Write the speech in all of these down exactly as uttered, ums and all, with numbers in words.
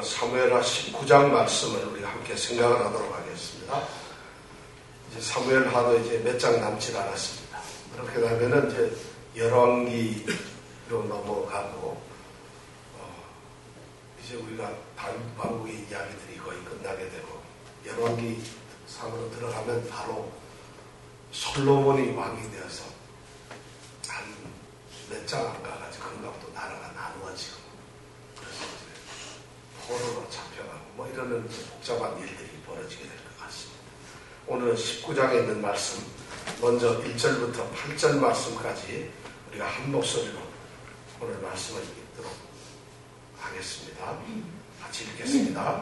사무엘하 십구 장 말씀을 우리가 함께 생각을 하도록 하겠습니다. 이제 사무엘하도 이제 몇 장 남지 않았습니다. 그렇게 되면은 이제 열왕기로 넘어가고 어, 이제 우리가 다윗 왕국의 이야기들이 거의 끝나게 되고 열왕기 상으로 들어가면 바로 솔로몬이 왕이 되어서 한 몇 장 안 가가지고 그런가 또 나라가 나누어지고 그래서 이제 포로로 잡혀가고 뭐 이런 복잡한 일들이 벌어지게 될 것 같습니다. 오늘은 십구 장에 있는 말씀 먼저 일 절부터 팔 절 말씀까지 우리가 한 목소리로 오늘 말씀을 읽도록 하겠습니다. 같이 읽겠습니다.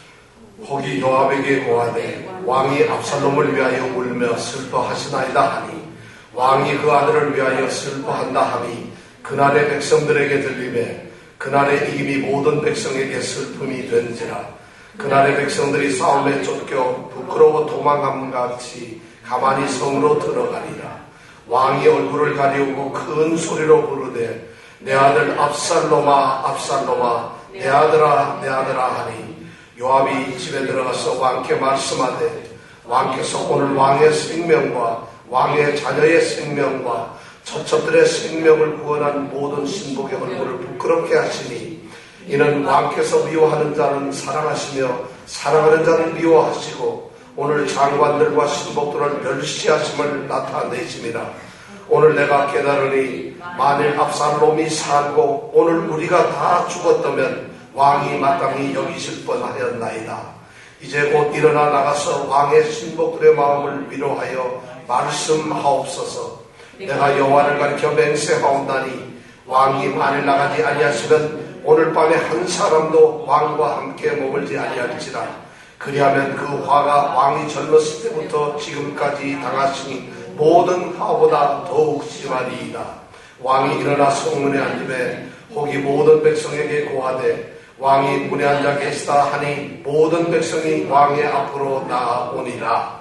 혹이 요압에게 고하되 왕이 압살롬을 위하여 울며 슬퍼하시나이다 하니 왕이 그 아들을 위하여 슬퍼한다 하니 그날의 백성들에게 들리매 그날의 이김이 모든 백성에게 슬픔이 된지라. 그날의 백성들이 싸움에 쫓겨 부끄러워 도망함같이 가만히 성으로 들어가리라. 왕이 얼굴을 가리우고 큰 소리로 부르되 내 아들 압살롬아 압살롬아 내 아들아 내 아들아 하니 요압이 집에 들어가서 왕께 말씀하되 왕께서 오늘 왕의 생명과 왕의 자녀의 생명과 처첩들의 생명을 구원한 모든 신복의 얼굴을 부끄럽게 하시니 이는 왕께서 미워하는 자는 사랑하시며 사랑하는 자는 미워하시고 오늘 장관들과 신복들을 멸시하심을 나타내심이라. 오늘 내가 깨달으니 만일 압살롬이 살고 오늘 우리가 다 죽었다면 왕이 마땅히 여기실 뻔하였나이다. 이제 곧 일어나 나가서 왕의 신복들의 마음을 위로하여 말씀하옵소서. 내가 여호와를 가리켜 맹세하옵나니 왕이 만일 나가지 아니하시면 오늘 밤에 한 사람도 왕과 함께 머물지 아니할지라. 그리하면 그 화가 왕이 젊었을 때부터 지금까지 당하시니 모든 화보다 더욱 심하리이다. 왕이 일어나 성문에 앉으매 혹이 모든 백성에게 고하되 왕이 문에 앉아 계시다 하니 모든 백성이 왕의 앞으로 나아오니라.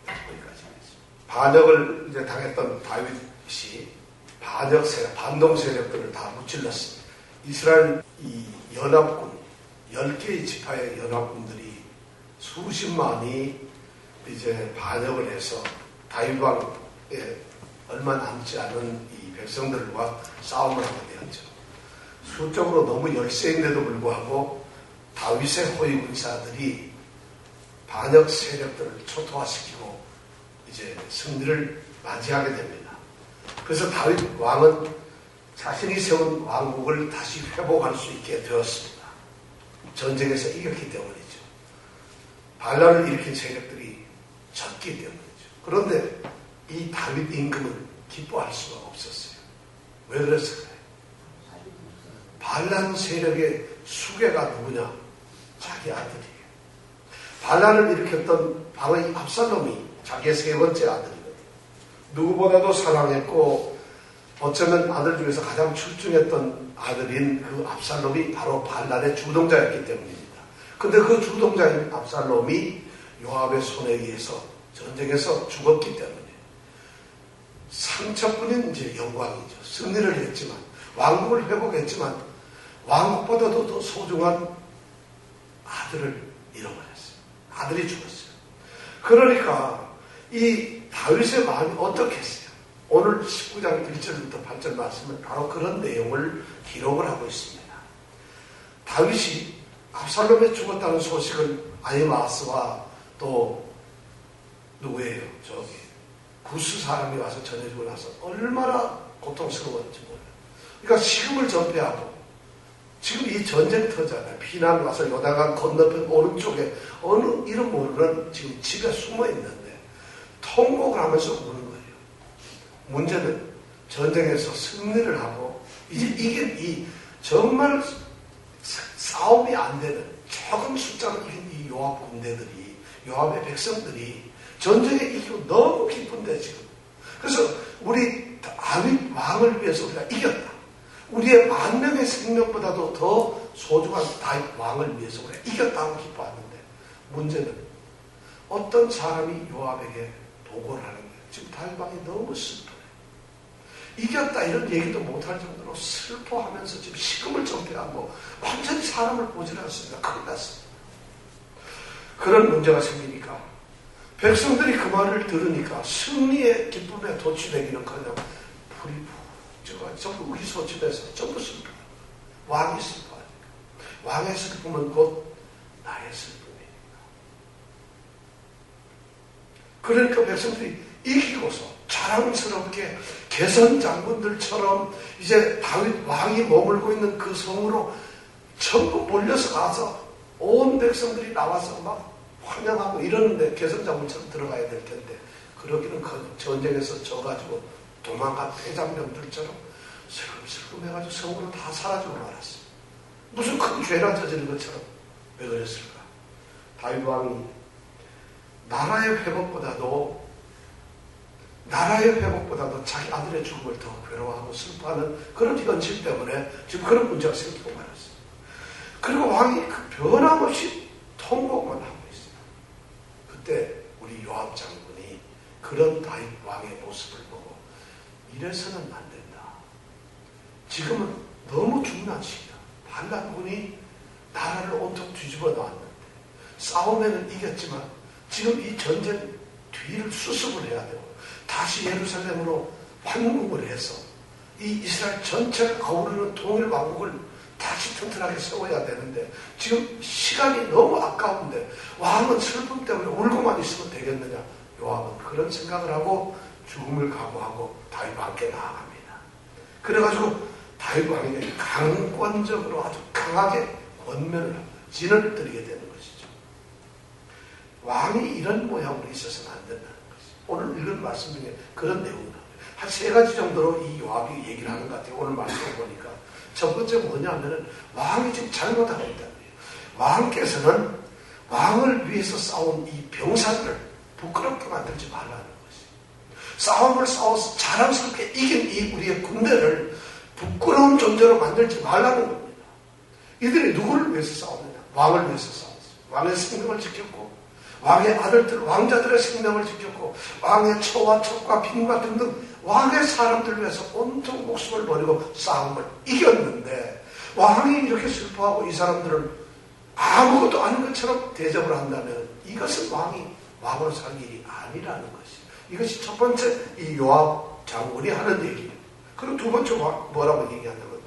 반역을 이제 당했던 다윗이 반역 세력, 반동 세력들을 다 무찔렀습니다. 이스라엘 이 연합군, 열 개의 지파의 연합군들이 수십만이 이제 반역을 해서 다윗 왕에 얼마 남지 않은 이 백성들과 싸움을 하게 되었죠. 수적으로 너무 열세인데도 불구하고 다윗의 호위 군사들이 반역 세력들을 초토화시키고 이제 승리를 맞이하게 됩니다. 그래서 다윗 왕은 자신이 세운 왕국을 다시 회복할 수 있게 되었습니다. 전쟁에서 이겼기 때문이죠. 반란을 일으킨 세력들이 졌기 때문이죠. 그런데 이 다윗 임금은 기뻐할 수가 없었어요. 왜 그랬을까요? 반란 세력의 수괴가 누구냐? 자기 아들이에요. 반란을 일으켰던 바로 이 압살롬이 자기의 세 번째 아들이거든요. 누구보다도 사랑했고 어쩌면 아들 중에서 가장 출중했던 아들인 그 압살롬이 바로 반란의 주동자였기 때문입니다. 근데 그 주동자인 압살롬이 요압의 손에 의해서 전쟁에서 죽었기 때문에 상처뿐인 이제 영광이죠. 승리를 했지만 왕국을 회복했지만 왕국보다도 더 소중한 아들을 잃어버렸어요. 아들이 죽었어요. 그러니까 이 다윗의 마음이 어떻겠어요? 오늘 십구 장 일 절부터 팔 절 말씀은 바로 그런 내용을 기록을 하고 있습니다. 다윗이 압살롬이 죽었다는 소식을 아히마아스와 또 누구예요? 저기 구스 사람이 와서 전해주고 나서 얼마나 고통스러웠는지 몰라요. 그러니까 식음을 전폐하고 지금 이 전쟁터잖아요. 피난 와서 요단강 건너편 오른쪽에 어느 이름 모르는 지금 집에 숨어 있는데 통곡을 하면서 우는 거예요. 문제는 전쟁에서 승리를 하고 이제 이게 이 정말 싸움이 안 되는 조금 숫자를 이긴 이 요압 군대들이 요압의 백성들이 전쟁에 이기고 너무 기쁜데 지금. 그래서 우리 다윗 왕을 위해서 우리가 이겼다. 우리의 만 명의 생명보다도 더 소중한 다윗 왕을 위해서 우리가 이겼다고 기뻐하는데 문제는 어떤 사람이 요압에게 보고를 하는 거예요. 지금 다윗 왕이 너무 슬퍼요. 이겼다 이런 얘기도 못할 정도로 슬퍼하면서 지금 식음을 정대하고 완전히 사람을 보질 않습니다. 큰일 났습니다. 그런 문제가 생기니까 백성들이 그 말을 들으니까 승리의 기쁨에 도취되기는커녕 불이 푹 전부 의기소침해서 전부 슬퍼. 왕이 슬퍼하니까. 왕의 슬픔은 곧 나의 슬픔이니까. 그러니까 백성들이 이기고서 자랑스럽게 개선 장군들처럼 이제 다윗 왕이 머물고 있는 그 성으로 전부 몰려서 가서 온 백성들이 나와서 막 환영하고 이러는데 개선 장군처럼 들어가야 될 텐데 그러기는 커녕 전쟁에서 져가지고 도망간 패장병들처럼 슬금슬금 해가지고 성으로 다 사라지고 말았어. 무슨 큰 죄나 저지른 것처럼. 왜 그랬을까? 다윗 왕이 나라의 회복보다도 나라의 회복보다도 자기 아들의 죽음을 더 괴로워하고 슬퍼하는 그런 현실 때문에 지금 그런 문제가 생기고 말았어요. 그리고 왕이 그 변함없이 통곡만 하고 있어요. 그때 우리 요압 장군이 그런 다윗 왕의 모습을 보고 이래서는 안 된다. 지금은 너무 중요한 시기다. 반란군이 나라를 온통 뒤집어 놨는데 싸움에는 이겼지만 지금 이 전쟁 뒤를 수습을 해야 되고 다시 예루살렘으로 환국을 해서 이 이스라엘 전체를 거우르는 통일 왕국을 다시 튼튼하게 세워야 되는데 지금 시간이 너무 아까운데 왕은 슬픔 때문에 울고만 있으면 되겠느냐. 요압은 그런 생각을 하고 죽음을 각오하고 다윗 왕께 나아갑니다. 그래가지고 다윗 왕에게 강권적으로 아주 강하게 권면을 하고 진을 드리게 되는 것이죠. 왕이 이런 모양으로 있어서는 안 된다는 것이죠. 오늘 읽은 말씀 중에 그런 내용이 나와요. 한 세 가지 정도로 이 요압이 얘기를 하는 것 같아요. 오늘 말씀을 보니까. 첫 번째 뭐냐면은 왕이 지금 잘못하고 있다는 거예요. 왕께서는 왕을 위해서 싸운 이 병사들을 부끄럽게 만들지 말라는 것이에요. 싸움을 싸워서 자랑스럽게 이긴 이 우리의 군대를 부끄러운 존재로 만들지 말라는 겁니다. 이들이 누구를 위해서 싸웠느냐? 왕을 위해서 싸웠어요. 왕의 생명을 지켰고 왕의 아들들, 왕자들의 생명을 지켰고 왕의 처와 척과 빈과 등등 왕의 사람들 위해서 온통 목숨을 버리고 싸움을 이겼는데 왕이 이렇게 슬퍼하고 이 사람들을 아무것도 아닌 것처럼 대접을 한다면 이것은 왕이 왕으로 살 일이 아니라는 것이. 이것이 첫 번째 이 요압 장군이 하는 얘기예요. 그리고 두 번째 뭐라고 얘기하냐면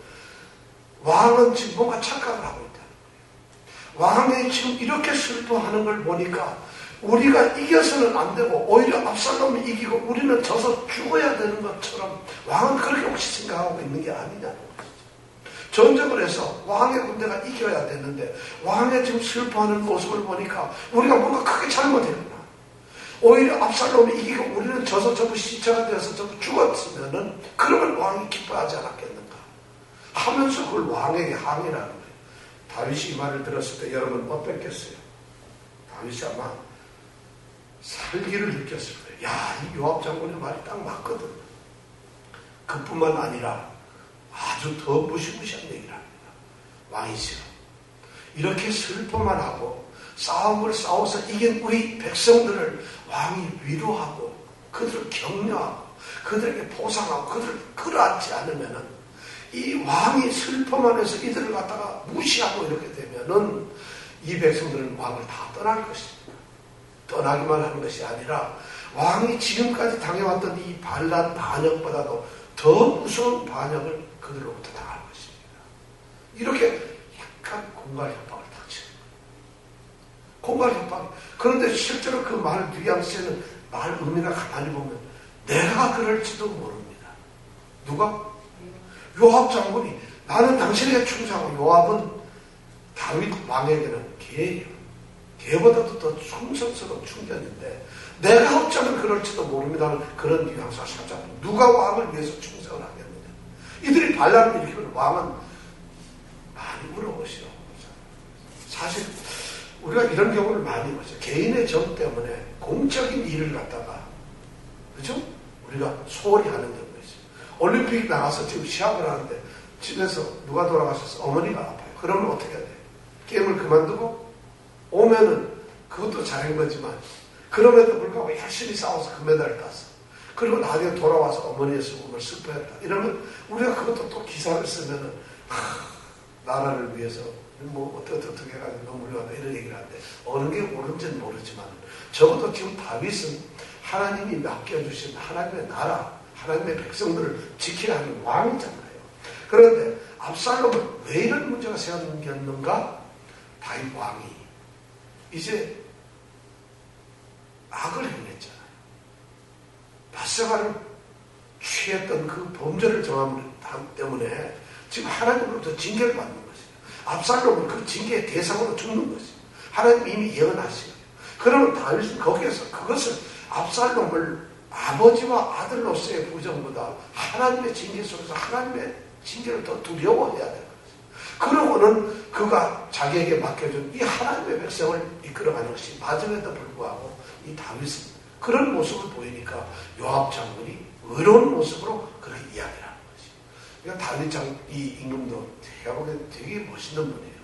왕은 지금 뭔가 착각을 하고 있다는 거예요. 왕이 지금 이렇게 슬퍼하는 걸 보니까 우리가 이겨서는 안 되고 오히려 압살롬이 이기고 우리는 져서 죽어야 되는 것처럼 왕은 그렇게 혹시 생각하고 있는 게 아니냐는 것이죠. 전쟁을 해서 왕의 군대가 이겨야 되는데 왕의 지금 슬퍼하는 모습을 보니까 우리가 뭔가 크게 잘못했구나. 오히려 압살롬이 이기고 우리는 져서 전부 시체가 되어서 전부 죽었으면은 그러면 왕이 기뻐하지 않았겠는가 하면서 그걸 왕에게 항의라는 거예요. 다윗이 이 말을 들었을 때 여러분 어땠겠어요? 다윗이 아마 살기를 느꼈을 거예요. 야, 이 요압 장군의 말이 딱 맞거든. 그뿐만 아니라 아주 더 무시무시한 얘기를 합니다. 왕이 싫어. 이렇게 슬퍼만 하고 싸움을 싸워서 이긴 우리 백성들을 왕이 위로하고 그들을 격려하고 그들에게 보상하고 그들을 끌어안지 않으면은 이 왕이 슬퍼만 해서 이들을 갖다가 무시하고 이렇게 되면은 이 백성들은 왕을 다 떠날 것입니다. 떠나기만 하는 것이 아니라 왕이 지금까지 당해왔던 이 반란 반역보다도 더 무서운 반역을 그들로부터 당할 것입니다. 이렇게 약간 공갈 협박을 닥치는 거예요. 공갈 협박. 그런데 실제로 그 말 뉘앙스에는 말 의미가 가만히 보면 내가 그럴지도 모릅니다. 누가? 요압 장군이 나는 당신에게 충성하고 요압은 다윗 왕에게는 개예요. 개보다도 더 충성스러운 충견인데 내가 어쩌면 그럴지도 모릅니다는 그런 뉘앙스가 살짝 누가 왕을 위해서 충성을 하겠느냐. 이들이 반란을 일으키면 왕은 많이 물어보시오. 사실 우리가 이런 경우를 많이 보죠. 개인의 정 때문에 공적인 일을 갖다가 그죠? 우리가 소홀히 하는 경우가 있어요. 올림픽 나가서 지금 시합을 하는데 집에서 누가 돌아가셔서 어머니가 아파요. 그러면 어떻게 해야 돼요? 게임을 그만두고 오면은 그것도 잘한 거지만 그럼에도 불구하고 열심히 싸워서 금메달을 땄어. 그리고 나중에 돌아와서 어머니의 수금을 슬퍼했다. 이러면 우리가 그것도 또 기사를 쓰면은 하, 나라를 위해서 뭐 어떻게 어떻게 해가지고 너무 훌륭하다 이런 얘기를 하는데 어느 게 옳은지는 모르지만 적어도 지금 다윗은 하나님이 맡겨주신 하나님의 나라, 하나님의 백성들을 지켜야 하는 왕이잖아요. 그런데 압살롬은 왜 이런 문제가 생겼는가? 다윗 왕이 이제 악을 행했잖아요. 바세바를 취했던 그 범죄를 정함 때문에 지금 하나님으로부터 징계를 받는 것이에요. 압살롬은 그 징계의 대상으로 죽는 것이에요. 하나님 이미 예언하시고요. 그러면 다윗은 거기에서 그것을 압살롬을 아버지와 아들로서의 부정보다 하나님의 징계 속에서 하나님의 징계를 더 두려워해야 되는 거죠. 그러고는 그가 자기에게 맡겨준 이 하나님의 백성을 이끌어가는 것이 맞음에도 불구하고 이 다윗은 그런 모습을 보이니까 요압 장군이 의로운 모습으로 그렇게 이야기를 하는 거지. 그러니까 다윗 장, 이 임금도 제가 보기엔 되게 멋있는 분이에요.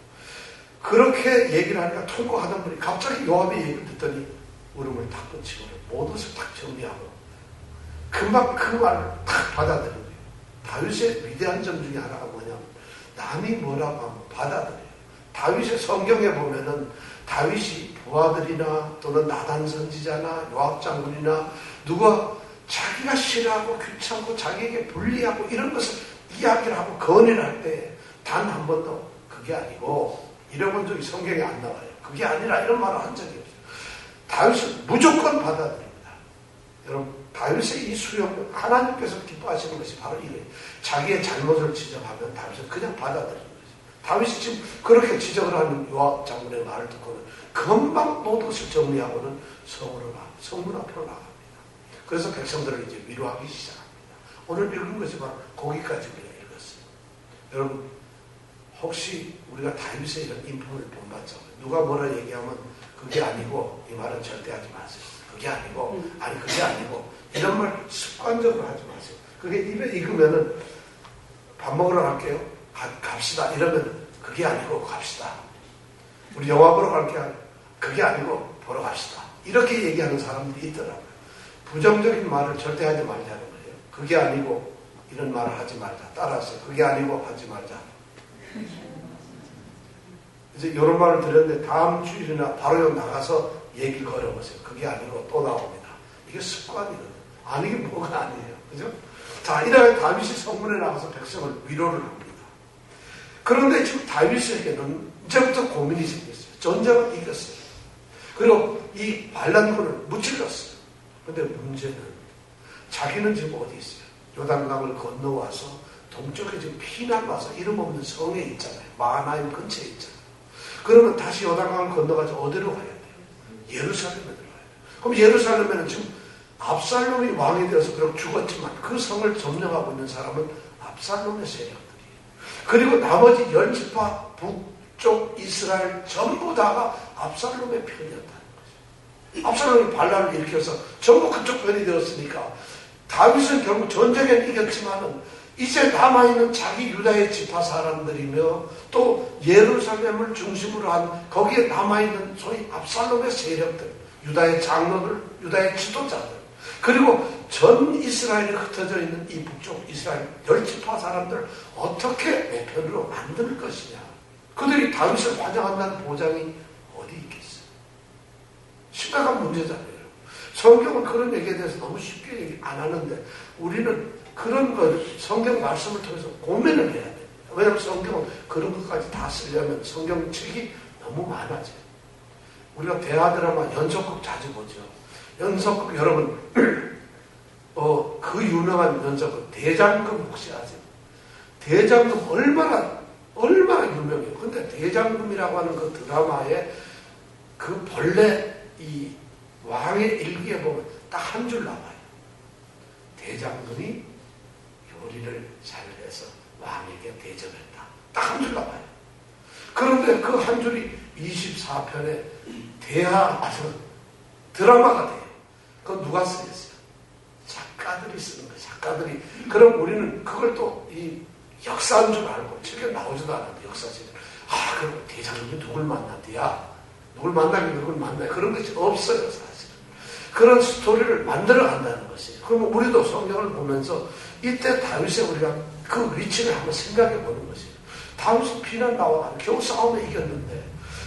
그렇게 얘기를 하니까 통곡하던 분이 갑자기 요압의 얘기를 듣더니 울음을 탁 뻗치고 모든 딱 정리하고 금방 그 말을 탁 받아들인 거예요. 다윗의 위대한 점 중에 하나가 뭐냐면 남이 뭐라고 하면 받아들여요. 다윗의 성경에 보면은 다윗이 부하들이나 또는 나단 선지자나 요압 장군이나 누가 자기가 싫어하고 귀찮고 자기에게 불리하고 이런 것을 이야기를 하고 건의를 할 때 단 한 번도 그게 아니고 이런 본 적이 성경에 안 나와요. 그게 아니라 이런 말을 한 적이 없어요. 다윗은 무조건 받아들입니다. 여러분 다윗의 이 수용 하나님께서 기뻐하시는 것이 바로 이거예요. 자기의 잘못을 지적하면 다윗은 그냥 받아들이는 거죠. 다윗이 지금 그렇게 지적을 하는 요압 장군의 말을 듣고는 금방 모든 것을 정리하고는 성으로 나, 성문 앞으로 나갑니다. 그래서 백성들을 이제 위로하기 시작합니다. 오늘 읽은 것이 바로 거기까지 우리가 읽었어요. 여러분 혹시 우리가 다윗의 이런 인품을 본받죠? 누가 뭐라 얘기하면 그게 아니고 이 말은 절대 하지 마세요. 그게 아니고 아니 그게 아니고 이런 말 습관적으로 하지 마세요. 그게 입에 익으면은 밥 먹으러 갈게요. 가, 갑시다. 이러면 그게 아니고 갑시다. 우리 영화 보러 갈게요. 그게 아니고 보러 갑시다. 이렇게 얘기하는 사람들이 있더라고요. 부정적인 말을 절대 하지 말자는 거예요. 그게 아니고 이런 말을 하지 말자. 따라서 그게 아니고 하지 말자. 이제 이런 말을 드렸는데 다음 주일이나 바로 나가서 얘기 걸어보세요. 그게 아니고 또 나옵니다. 이게 습관이거든요. 아니, 이게 뭐가 아니에요. 그죠? 자, 이렇게 다윗이 성문에 나가서 백성을 위로를 합니다. 그런데 지금 다윗에게는 이제부터 고민이 생겼어요. 전쟁을 이겼어요. 그리고 이 반란군을 무찔렀어요. 근데 문제는 자기는 지금 어디 있어요? 요단강을 건너와서 동쪽에 지금 피난 와서 이름 없는 성에 있잖아요. 마하나임 근처에 있잖아요. 그러면 다시 요단강을 건너가서 어디로 가야 돼요? 예루살렘에 들어가야 돼요. 그럼 예루살렘에는 지금 압살롬이 왕이 되어서 그렇게 죽었지만 그 성을 점령하고 있는 사람은 압살롬의 세력들이에요. 그리고 나머지 열 지파 북쪽 이스라엘 전부 다가 압살롬의 편이었다는 거죠. 압살롬이 반란을 일으켜서 전부 그쪽 편이 되었으니까 다윗은 결국 전쟁에 이겼지만은 이제 남아있는 자기 유다의 지파 사람들이며 또 예루살렘을 중심으로 한 거기에 남아있는 소위 압살롬의 세력들, 유다의 장로들, 유다의 지도자들, 그리고 전 이스라엘에 흩어져 있는 이 북쪽 이스라엘 열 지파 사람들 어떻게 내 편으로 만들 것이냐. 그들이 다윗을 환영한다는 보장이 어디 있겠어요? 심각한 문제잖아요. 성경은 그런 얘기에 대해서 너무 쉽게 얘기 안 하는데 우리는 그런 걸 성경 말씀을 통해서 고민을 해야 됩니다. 왜냐하면 성경은 그런 것까지 다 쓰려면 성경책이 너무 많아져요. 우리가 대하 드라마 연속극 자주 보죠. 연속극 여러분 어, 그 유명한 연속극 대장금 혹시 아세요? 대장금 얼마나 얼마나 유명해요. 근데 대장금이라고 하는 그 드라마에 그 본래 이 왕의 일기에 보면 딱 한 줄 나와요. 대장금이 요리를 잘해서 왕에게 대접했다. 딱 한 줄 나와요. 그런데 그 한 줄이 이십사 편의 대하 아주 드라마가 돼요. 그건 누가 쓰겠어요? 작가들이 쓰는 거예요. 작가들이. 그럼 우리는 그걸 또 이 역사인 줄 알고 책에 나오지도 않았는데 역사책. 아, 그럼 대장금이 누굴 만났대야? 누굴 만나긴 누굴 만나요? 그런 것이 없어요, 사실은. 그런 스토리를 만들어 간다는 것이에요. 그러면 우리도 성경을 보면서 이때 다윗의 우리가 그 위치를 한번 생각해 보는 것이에요. 다윗은 피난 나와 겨우 싸움에 이겼는데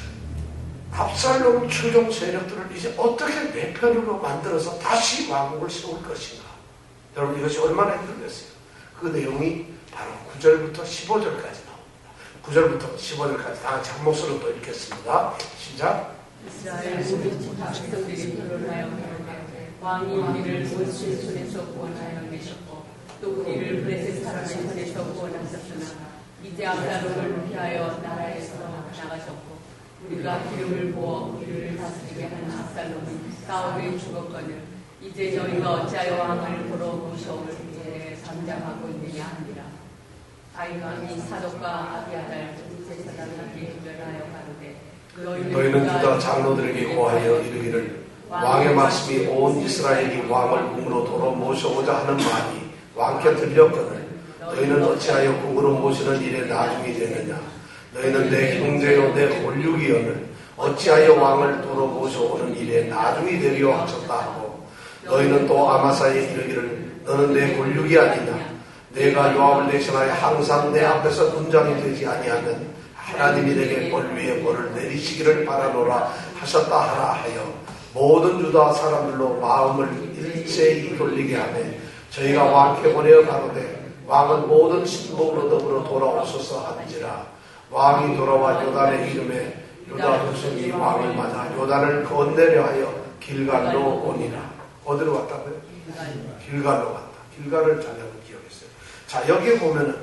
압살롬 추종 세력들을 이제 어떻게 내 편으로 만들어서 다시 왕국을 세울 것인가. 여러분 이것이 얼마나 힘들겠어요. 그 내용이 바로 구 절부터 십오 절까지 나옵니다. 구 절부터 십오 절까지 다 같이 한 목소리로 또 읽겠습니다. 시작. 이스라엘 모든 백성들이 결혼하여 왕이 우리를 모세 손에서 구원하여 내셨고 또 우리를 블레셋 사람의 손에서 구원하셨으나 이제 압살롬을 피하여 나라에서 나가셨고 우리가 기름을 부어 우리를 다스리게 하는 압살롬은 싸움에 죽었거늘 이제 저희가 어찌하여 왕을 보러 모셔올 일에 잠잠하고 있느냐 하니라. 아히감이 사독과 아비아달 제사장에게 유별하여 가로되 너희는 유다 장로들에게 고하여 이르기를 왕의 말씀이 온 이스라엘이 왕을 궁으로 도로 모셔오자 하는 말이 왕께 들렸거늘 너희는 어찌하여 궁으로 모시는 일에 나중이 되느냐. 너희는 내 형제요 내 골육이여늘 어찌하여 왕을 도로 모셔오는 일에 나중이 되리요 하셨다 하고 너희는 또 아마사에 이르기를 너는 내 골육이 아니냐. 내가 요압을 대신하여 항상 내 앞에서 군장이 되지 아니하면 하나님이 내게 벌 위에 벌을 내리시기를 바라노라 하셨다 하라 하여 모든 유다 사람들로 마음을 일제히 돌리게 하매 저희가 왕께 보내어 가로되 왕은 모든 신복으로 더불어 돌아오소서 하는지라. 왕이 돌아와 요단의 이름에 유다 백성이 왕을 맞아 요단을 건네려 하여 길갈로 오니라. 어디로 갔다고요? 길갈로 갔다. 길갈을 잘 기억했어요. 자, 여기에 보면은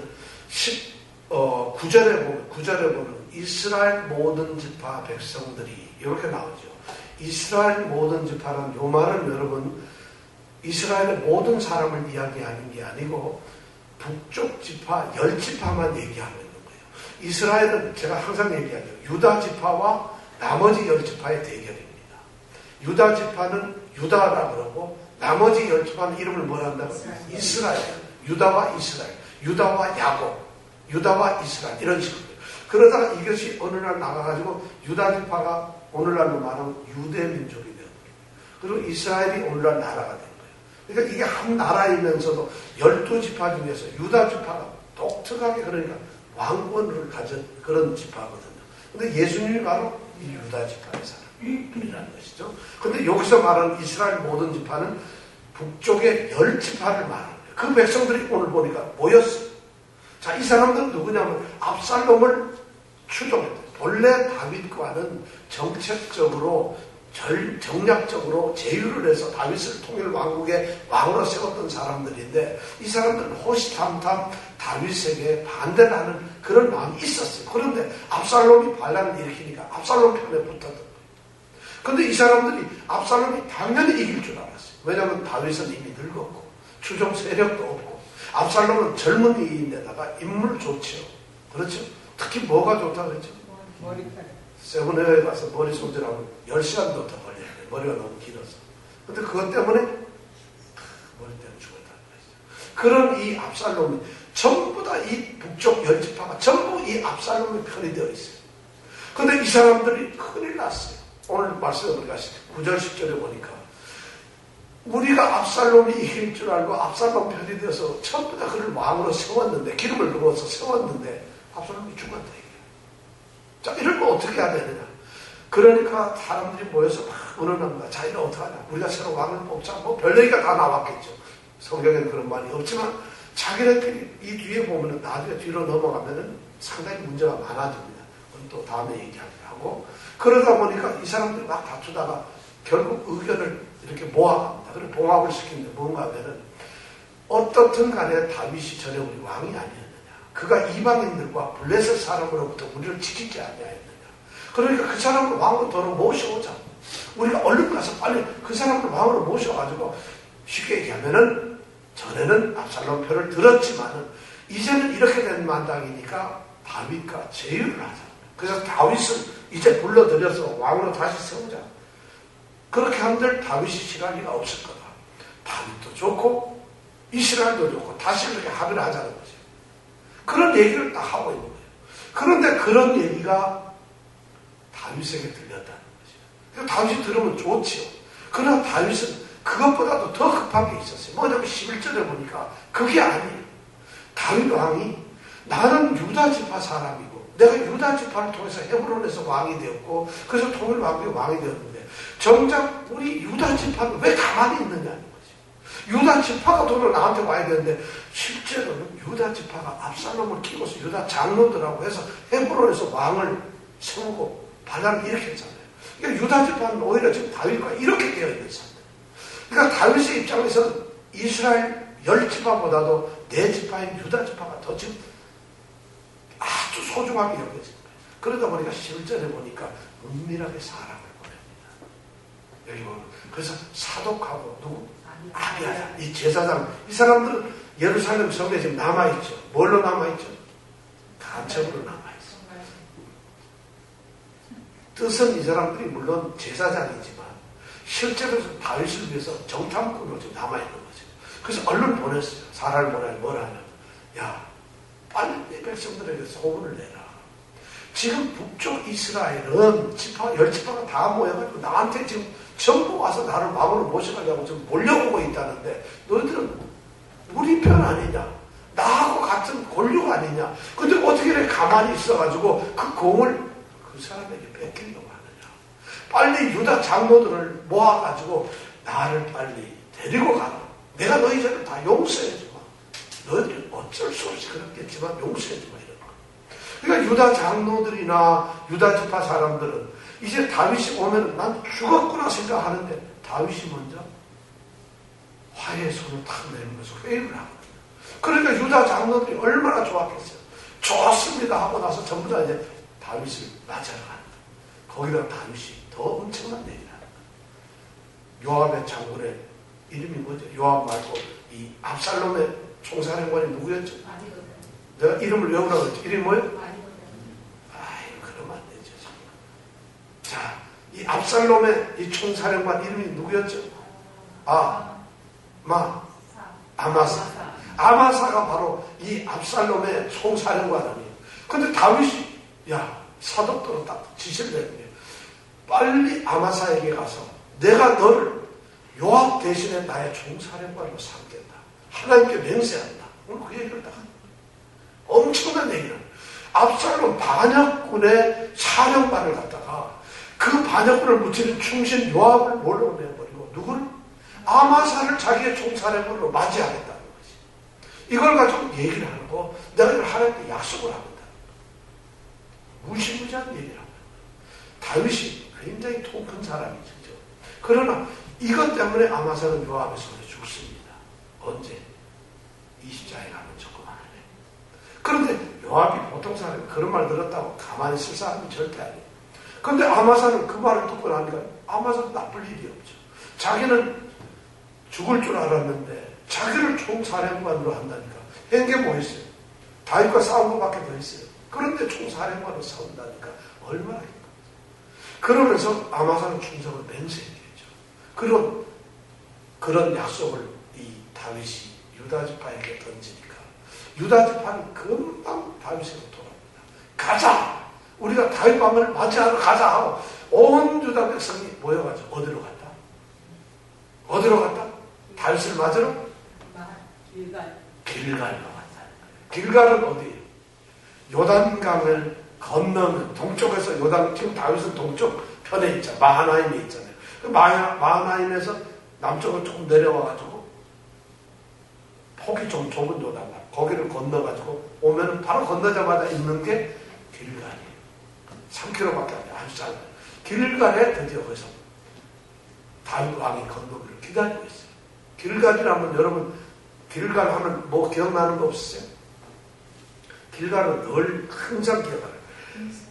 구 절에 보면, 구 절에 보면 이스라엘 모든 지파 백성들이 이렇게 나오죠. 이스라엘 모든 지파는 요 말은 여러분 이스라엘의 모든 사람을 이야기하는 게 아니고 북쪽 지파 열 지파만 얘기하고 있는 거예요. 이스라엘은 제가 항상 얘기하죠. 유다 지파와 나머지 열 지파의 대결입니다. 유다 지파는 유다라 그러고 나머지 열 지파는 이름을 뭐라 한다고? 이스라엘. 유다와 이스라엘. 유다와 야곱. 유다와 이스라엘. 이런 식으로. 그러다가 이것이 어느 날 나가가지고 유다 지파가 오늘날로 말하면 유대 민족이 되는 거예요. 그리고 이스라엘이 오늘날 나라가 된 거예요. 그러니까 이게 한 나라이면서도 열두 지파 중에서 유다 지파가 독특하게 그러니까 왕권을 가진 그런 지파거든요. 근데 예수님이 바로 이 유다 지파의 사람이라는 것이죠. 근데 여기서 말하는 이스라엘 모든 지파는 북쪽의 열 지파를 말하는 거예요. 그 백성들이 오늘 보니까 모였어요. 자, 이 사람들은 누구냐면 압살롬을 추종했대요. 본래 다윗과는 정책적으로 절, 정략적으로 제휴를 해서 다윗을 통일 왕국의 왕으로 세웠던 사람들인데 이 사람들은 호시탐탐 다윗에게 반대를 하는 그런 마음이 있었어요. 그런데 압살롬이 반란을 일으키니까 압살롬 편에 붙었던 거예요. 그런데 이 사람들이 압살롬이 당연히 이길 줄 알았어요. 왜냐하면 다윗은 이미 늙었고 추종 세력도 없고 압살롬은 젊은이인데다가 인물 좋죠. 그렇죠? 특히 뭐가 좋다고 그랬죠? 머리카락. 세븐웨어에 가서 머리 손질하면 열 시간도 더 걸려요. 머리가 너무 길어서. 근데 그것 때문에 머리 때문에 죽었다는 거죠. 그런 이 압살롬이 전부 다 이 북쪽 열 지파가 전부 이 압살롬의 편이 되어 있어요. 근데 이 사람들이 큰일 났어요. 오늘 말씀에 우리가 구 절 십 절에 보니까 우리가 압살롬이 이길 줄 알고 압살롬 편이 되어서 전부 다 그를 왕으로 세웠는데 기름을 부어서 세웠는데 압살롬이 죽었다. 자, 이럴 거 어떻게 해야 되느냐. 그러니까 사람들이 모여서 막 의논합니다. 자, 이거 어떡하냐. 우리가 새로 왕을 뽑자. 뭐 별 얘기가 다 나왔겠죠. 성경에는 그런 말이 없지만 자기네들이 이 뒤에 보면은 나중에 뒤로 넘어가면은 상당히 문제가 많아집니다. 그건 또 다음에 얘기하기로 하고. 그러다 보니까 이 사람들이 막 다투다가 결국 의견을 이렇게 모아갑니다. 그리고 봉합을 시키는데 뭔가 하면은 어떻든 간에 다윗이 전에 우리 왕이 아니었느냐. 그가 이방인들과 블레셋 사람으로부터 우리를 지키지 아니하였느냐. 그러니까 그 사람을 왕으로 더러 모셔오자. 우리가 얼른 가서 빨리 그 사람을 왕으로 모셔가지고 쉽게 얘기하면은 전에는 압살롬 편을 들었지만은 이제는 이렇게 된 만당이니까 다윗과 제휴를 하자. 그래서 다윗을 이제 불러들여서 왕으로 다시 세우자. 그렇게 한들 다윗이 싫어하기가 없을 거다. 다윗도 좋고 이스라엘도 좋고 다시 그렇게 합의를 하자는 거죠. 그런 얘기를 딱 하고 있는 거예요. 그런데 그런 얘기가 다윗에게 들렸다는 거죠. 다윗이 들으면 좋지요. 그러나 다윗은 그것보다도 더 급한 게 있었어요. 뭐냐면 십일 절에 보니까 그게 아니에요. 다윗 왕이 나는 유다 지파 사람이고 내가 유다 지파를 통해서 헤브론에서 왕이 되었고 그래서 통일 왕국의 왕이 되었는데 정작 우리 유다 지파는 왜 가만히 있느냐는 거지. 유다 지파가 돈을 나한테 와야 되는데 실제로는 유다 지파가 압살롬을 키워서 유다 장로들하고 해서 헤브론에서 왕을 세우고 반란을 일으켰잖아요. 그러니까 유다 지파는 오히려 지금 다윗과 이렇게 되어 있는 사람들. 그러니까 다윗의 입장에서는 이스라엘 열 지파보다도 네 지파인 유다 지파가 더 지금 아주 소중하게 여겨진 거예요. 그러다 보니까 십일 절에 보니까 은밀하게 사람을 보냅니다. 여기 보면 그래서 사독하고 누구? 아비아야. 이 제사장. 이 사람들은 예루살렘 성에 지금 남아있죠. 뭘로 남아있죠? 간첩으로 남아있어. 뜻은 이 사람들이 물론 제사장이지만 실제로 다윗을 위해서 정탐꾼으로 지금 남아있는 거죠. 그래서 얼른 보냈어요. 사람을 보내야 뭘 하냐. 야, 빨리 내 백성들에게 소문을 내라. 지금 북쪽 이스라엘은 지파, 열 지파가 다 모여가지고 나한테 지금 전부 와서 나를 왕으로 모셔가려고 지금 몰려오고 있다는데 너희들은 우리 편 아니냐? 나하고 같은 권력 아니냐? 근데 어떻게 이렇게 가만히 있어가지고 그 공을 그 사람에게 뺏기려고 하느냐? 빨리 유다 장로들을 모아가지고 나를 빨리 데리고 가라. 내가 너희들을 다 용서해주마. 너희들은 어쩔 수 없이 그렇겠지만 용서해주마 이런 거. 그러니까 유다 장로들이나 유다 지파 사람들은 이제 다윗이 오면 난 죽었구나 생각하는데 다윗이 먼저 화해의 손을 탁 내밀면서 회의를 하거든요. 그러니까 유다 장로들이 얼마나 좋았겠어요. 좋습니다 하고 나서 전부 다 이제 다윗을 맞아러 가는 거예요. 거기다 다윗이 더 엄청난 얘기를 하는 거예요. 요압의 장군의 이름이 뭐죠? 요압 말고 이 압살롬의 총사령관이 누구였죠? 아니거든. 내가 이름을 외우라고 했죠. 이름이 뭐예요? 아이, 그러면 안 되죠. 자, 이 압살롬의 이 총사령관 이름이 누구였죠? 아, 마, 아마사. 아마사가 바로 이 압살롬의 총사령관이에요. 근데 다윗이, 야, 사독도로 딱 지시를 내는 거예요. 빨리 아마사에게 가서 내가 너를 요압 대신에 나의 총사령관으로 삼겠다. 하나님께 맹세한다. 오늘 그 얘기를 딱 합니다. 엄청난 얘기를. 압살롬 반역군의 사령관을 갖다가 그 반역군을 묻히는 충신 요압을 몰려내버리고 누구를? 아마사를 자기의 총사령관으로 맞이하겠다는 거지. 이걸 가지고 얘기를 하고 내가 이걸 하나님께 약속을 합니다. 무시무시한 얘기를 합니다. 다윗이 굉장히 통 큰 사람이죠. 그러나 이것 때문에 아마사는 요압의 손에 죽습니다. 언제? 이십자에 가면 조금 안 해. 그런데 요압이 보통 사람이 그런 말 들었다고 가만히 있을 사람이 절대 아니에요. 그런데 아마사는 그 말을 듣고 나니까 아마사는 나쁠 일이 없죠. 자기는 죽을 줄 알았는데 자기를 총사령관으로 한다니까. 한 게 뭐 있어요? 다윗과 싸운 것밖에 더 있어요. 그런데 총사령관으로 싸운다니까 얼마나 힘들어요. 그러면서 아마사는 충성을 맹세했죠. 그런 그런 약속을 이 다윗이 유다 지파에게 던지니까 유다 지파는 금방 다윗에게 돌아옵니다. 가자! 우리가 다윗 왕을 맞이하러 가자 하고 온 유다 백성이 모여가지고 어디로 갔다? 어디로 갔다? 다윗을 맞으러? 길갈. 길갈로 갔다. 길갈은 어디예요? 요단강을 건너는 동쪽에서 요단, 지금 다윗은 동쪽 편에 있잖아요. 마하나임에 있잖아요. 그 마하, 마하나임에서 남쪽으로 조금 내려와가지고 폭이 좀 좁은 요단강 거기를 건너가지고 오면 바로 건너자마자 있는 게 길갈이에요. 삼 킬로미터밖에 안 돼요. 아주 짧아요. 길갈에 드디어 거기서 다윗 왕이 건너기를 기다리고 있어요. 길갈이라면 여러분 길갈 하면 뭐 기억나는 거 없으세요? 길갈은 늘 항상 기억하는 거예요.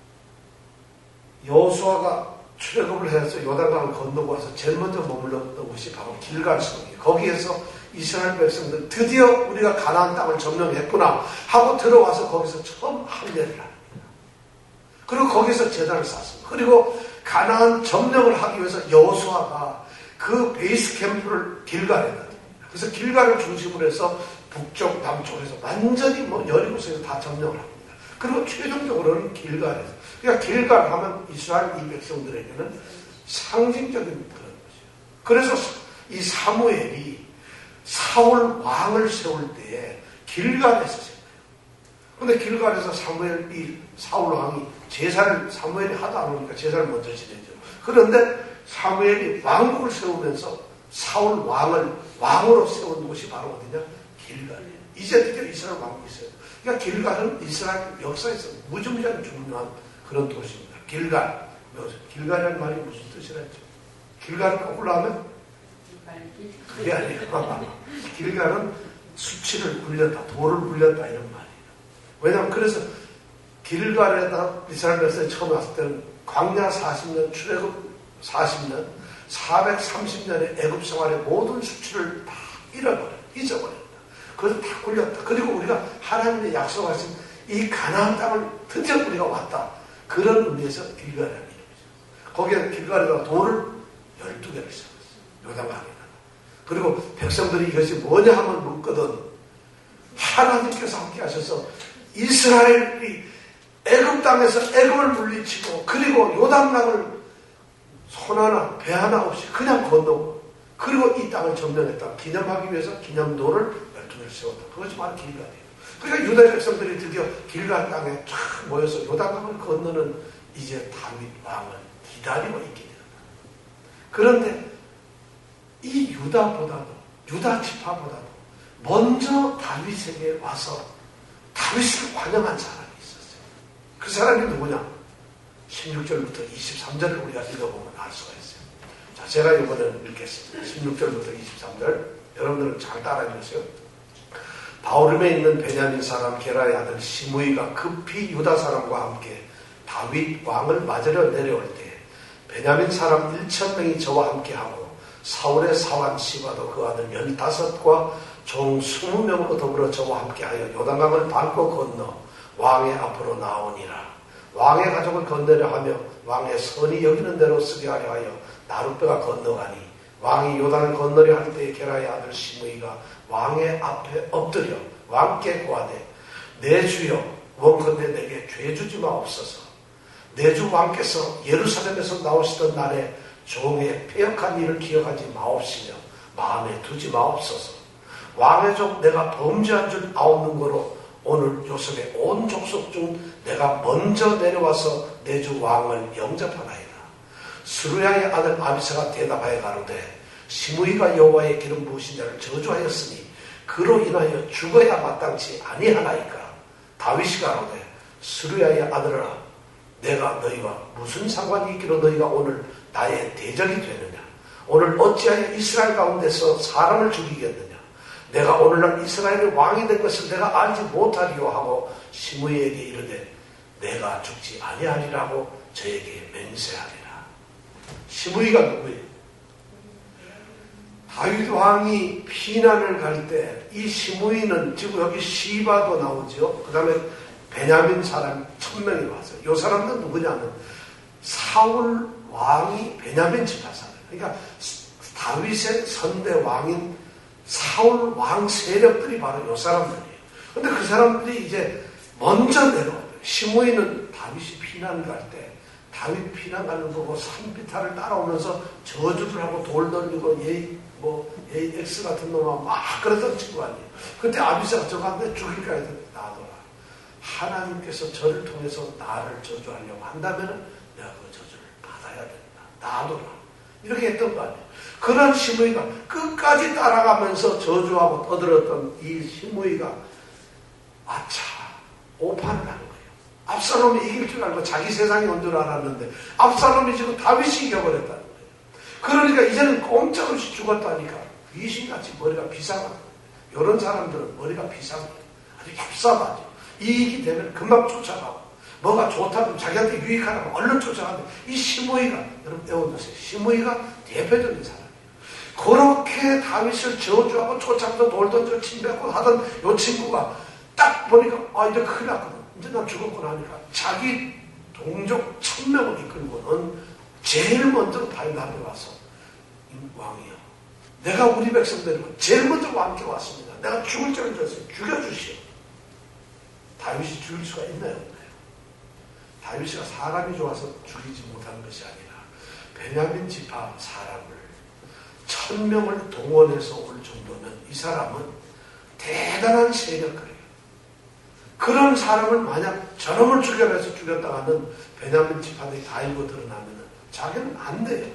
여호수아가 출애굽을 해서 요단강을 건너고 와서 제일 먼저 머물렀던 곳이 바로 길갈성이에요. 거기에서 이스라엘 백성들 드디어 우리가 가나안 땅을 점령했구나 하고 들어와서 거기서 처음 할례를 합니다. 그리고 거기서 제단을 쌓습니다. 그리고 가나안 점령을 하기 위해서 여호수아가 그 베이스 캠프를 길갈에 놨습니다. 그래서 길갈을 중심으로 해서 북쪽, 남쪽에서 완전히 뭐 여리고성에서 다 점령을 합니다. 그리고 최종적으로는 길갈에서. 그러니까 길갈 하면 이스라엘 이 백성들에게는 상징적인 그런 것이에요. 그래서 이 사무엘이 사울 왕을 세울 때에 길갈에서 세워요. 근데 길갈에서 사무엘, 이 사울 왕이 제사를, 사무엘이 하도 안 오니까 제사를 먼저 지내죠. 그런데 사무엘이 왕국을 세우면서 사울 왕을 왕으로 세운 곳이 바로 어디냐? 길갈이에요. 이제 드디어 이스라엘 왕국이 있어요. 그러니까 길갈은 이스라엘 역사에서 무지무지한 중요한 그런 도시입니다. 길갈. 길갈이라는 말이 무슨 뜻이라 했죠? 길갈을 거꾸로 하면? 그게 아니에요. 길갈은 수치를 굴렸다, 돌을 굴렸다 이런 말이에요. 왜냐하면 그래서 길갈에다 이스라엘 백성이 처음 왔을 때는 광야 사십 년, 출애굽 사십 년, 사백삼십 년의 애굽 생활의 모든 수치를 다 잃어버려, 잊어버렸다. 그래서 다 굴렸다. 그리고 우리가 하나님의 약속하신 이 가나안 땅을 드디어 우리가 왔다. 그런 의미에서 길갈이라는 이름이죠. 거기에 길갈에다가 돌을 열두 개를 세웠어요. 요단강에다가. 그리고 백성들이 이것이 뭐냐 하면 묻거든 하나님께서 함께 하셔서 이스라엘이 애굽 땅에서 애굽을 물리치고 그리고 요단강을 손 하나 배 하나 없이 그냥 건너고 그리고 이 땅을 점령했다. 기념하기 위해서 기념도를 열두 개를 세웠다. 그것이 바로 길갈이에요. 그러니까 유다 백성들이 드디어 길갈 땅에 쫙 모여서 요단강을 건너는 이제 다윗 왕을 기다리고 있게 된다. 그런데 이 유다보다도 유다 지파보다도 먼저 다윗에게 와서 다윗을 환영한 사람이 있었어요. 그 사람이 누구냐? 십육 절부터 이십삼 절을 우리가 읽어보면 알 수가 있어요. 자, 제가 이번에는 읽겠습니다. 십육 절부터 이십삼 절 여러분들은 잘 따라해주세요. 바후림에 있는 베냐민 사람 게라의 아들 시므이가 급히 유다 사람과 함께 다윗 왕을 맞으려 내려올 때 베냐민 사람 일천 명이 저와 함께하고 사울의 사환 시바도 그 아들 열다섯과 종 스무 명으로 더불어 저와 함께하여 요단강을 밟고 건너 왕의 앞으로 나오니라. 왕의 가족을 건너려 하며 왕의 선이 여기는 대로 쓰게 하려 하여 나룻배가 건너가니 왕이 요단을 건너려 할 때에 게라의 아들 시므이가 왕의 앞에 엎드려 왕께 고하되 내 주여 원컨대 내게 죄 주지 마옵소서. 내 주 왕께서 예루살렘에서 나오시던 날에 종의 패역한 일을 기억하지 마옵시며 마음에 두지 마옵소서. 왕의 종 내가 범죄한 줄 아옵는 거로 오늘 요셉의 온 족속 중 내가 먼저 내려와서 내 주 왕을 영접하나이다. 스루야의 아들 아비사가 대답하여 가로되 시므이가 여호와의 기름 부으신 자를 저주하였으니 그로 인하여 죽어야 마땅치 아니하나이까. 다윗이 가로되 스루야의 아들아 내가 너희와 무슨 상관이 있기로 너희가 오늘 나의 대적이 되느냐. 오늘 어찌하여 이스라엘 가운데서 사람을 죽이겠느냐. 내가 오늘날 이스라엘의 왕이 된 것을 내가 알지 못하리요 하고 시므이에게 이르되 내가 죽지 아니하리라고 저에게 맹세하리라. 시므이가 누구예요? 다윗 왕이 피난을 갈 때 이 시므이는 지금 여기 시바도 나오죠. 그 다음에 베냐민 사람 천 명이 왔어요. 이 사람들은 누구냐면 사울 왕이 베냐민 지파 사람. 그러니까 다윗의 선대 왕인 사울 왕 세력들이 바로 이 사람들이에요. 근데 그 사람들이 이제 먼저 내려와요. 시므이는 다윗이 피난 갈 때 다윗 피난 가는 거고 산비탈을 따라오면서 저주를 하고 돌 던지고 예이 뭐 예이 엑스 같은 놈아 막 그러던 친구 아니에요. 그때 아비사가 저한테 죽일까 했더니 놔둬라. 하나님께서 저를 통해서 나를 저주하려고 한다면 내가 그 저주를 받아야 된다. 놔둬라. 이렇게 했던 거 아니에요. 그런 시므이가 끝까지 따라가면서 저주하고 떠들었던 이 시므이가 아차 오판을 하는 거예요. 압살롬이 이길 줄 알고 자기 세상이 온 줄 알았는데 압살롬이 지금 다윗이 이겨버렸다는 거예요. 그러니까 이제는 꼼짝없이 죽었다니까 귀신같이 머리가 비상한 거예요. 이런 사람들은 머리가 비상해요. 아주 얍삽하죠. 이익이 되면 금방 쫓아가고 뭐가 좋다면 자기한테 유익하다면 얼른 쫓아가는데 이 시므이가 여러분 배워주세요. 시므이가 대표적인 사람이에요. 그렇게 다윗을 저주하고 쫓아가서 돌 던져 침뱉고 하던 이 친구가 딱 보니까 아 이제 큰일 났거든. 이제 난 죽었구나 하니까 자기 동족 천 명을 이끌고는 제일 먼저 다윗 앞에 와서 왕이여 내가 우리 백성들이고 제일 먼저 왕께 왔습니다. 내가 죽을 죄를 졌어요. 죽여주시오. 다윗이 죽일 수가 있나요? 없나요? 다윗이가 사람이 좋아서 죽이지 못하는 것이 아니라 베냐민 지파 사람을 천 명을 동원해서 올 정도면 이 사람은 대단한 세력가예요. 그런 사람을 만약 저놈을 죽여내서 죽였다가는 베냐민 지파들이 다 일고 드러나면 자기는 안 돼요.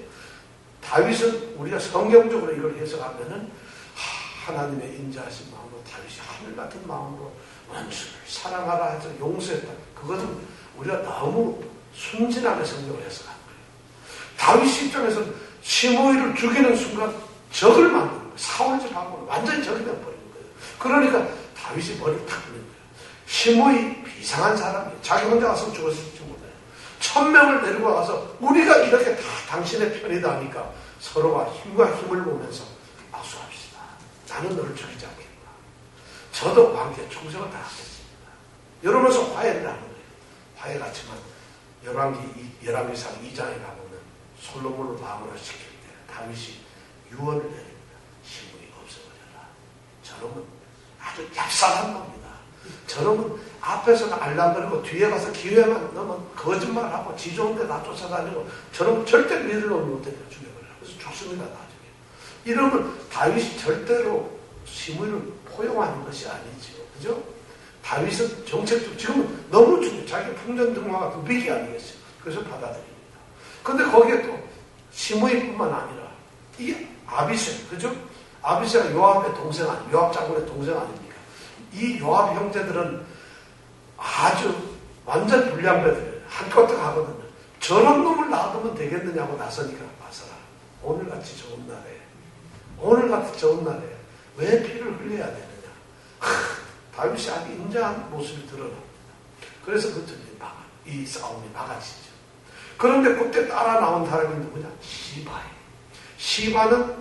다윗은 우리가 성경적으로 이걸 해석하면은 하나님의 인자하신 마음으로 다윗이 하늘 같은 마음으로 원수를 사랑하라 해서 용서했다. 그것은 우리가 너무 순진하게 성경을 해석한 거예요. 다윗 입장에서는 시므이를 죽이는 순간 적을 만드는 거예요. 사울질하고 완전히 적이 되어버리는 거예요. 그러니까 다윗이 머리를 탁 끄는 거예요. 시므이 비상한 사람이에요. 자기 혼자 가서 죽었을지 몰라요. 천 명을 데리고 가서 우리가 이렇게 다 당신의 편이다 하니까 서로가 힘과 힘을 보면서 악수합시다. 나는 너를 죽이지 않겠다. 저도 왕께 충성을 다하겠습니다. 이러면서 화해를 하는 거예요. 화해 같지만 열왕기, 열왕기상 이 장에 가보면 솔로몬을 왕으로 시킬 때 다윗이 유언을 내립니다. 시므이 없애버려라. 저놈은 아주 얍삽한 겁니다. 저놈은 앞에서는 알랑거리고 뒤에 가서 기회만 넣으면 거짓말하고 지 좋은 데 다 쫓아다니고 저놈은 절대 믿을 놈이 못해요. 죽여버려라. 그래서 죽습니다. 나중에. 이러면 다윗이 절대로 시므이를 포용하는 것이 아니죠. 그죠? 다윗은 정책적, 지금은 너무 중요해요. 자기 풍전등화 같은 위기 아니겠어요. 그래서 받아들입니다. 근데 거기에 또 시므이뿐만 아니라 이게 아비새, 그죠? 아비새가 요압의 동생 아니, 요압 장군의 동생 아닙니까? 이 요압 형제들은 아주 완전 불량배들이에요. 한껏 하거든요. 저런 놈을 놔두면 되겠느냐고 나서니까 마서라. 오늘같이 좋은 날에, 오늘같이 좋은 날에 왜 피를 흘려야 되느냐. 다윗이 아주 인자한 모습이 드러납니다. 그래서 그때 이 싸움이 막아지죠. 그런데 그때 따라 나온 사람이 누구냐? 시바예요. 시바는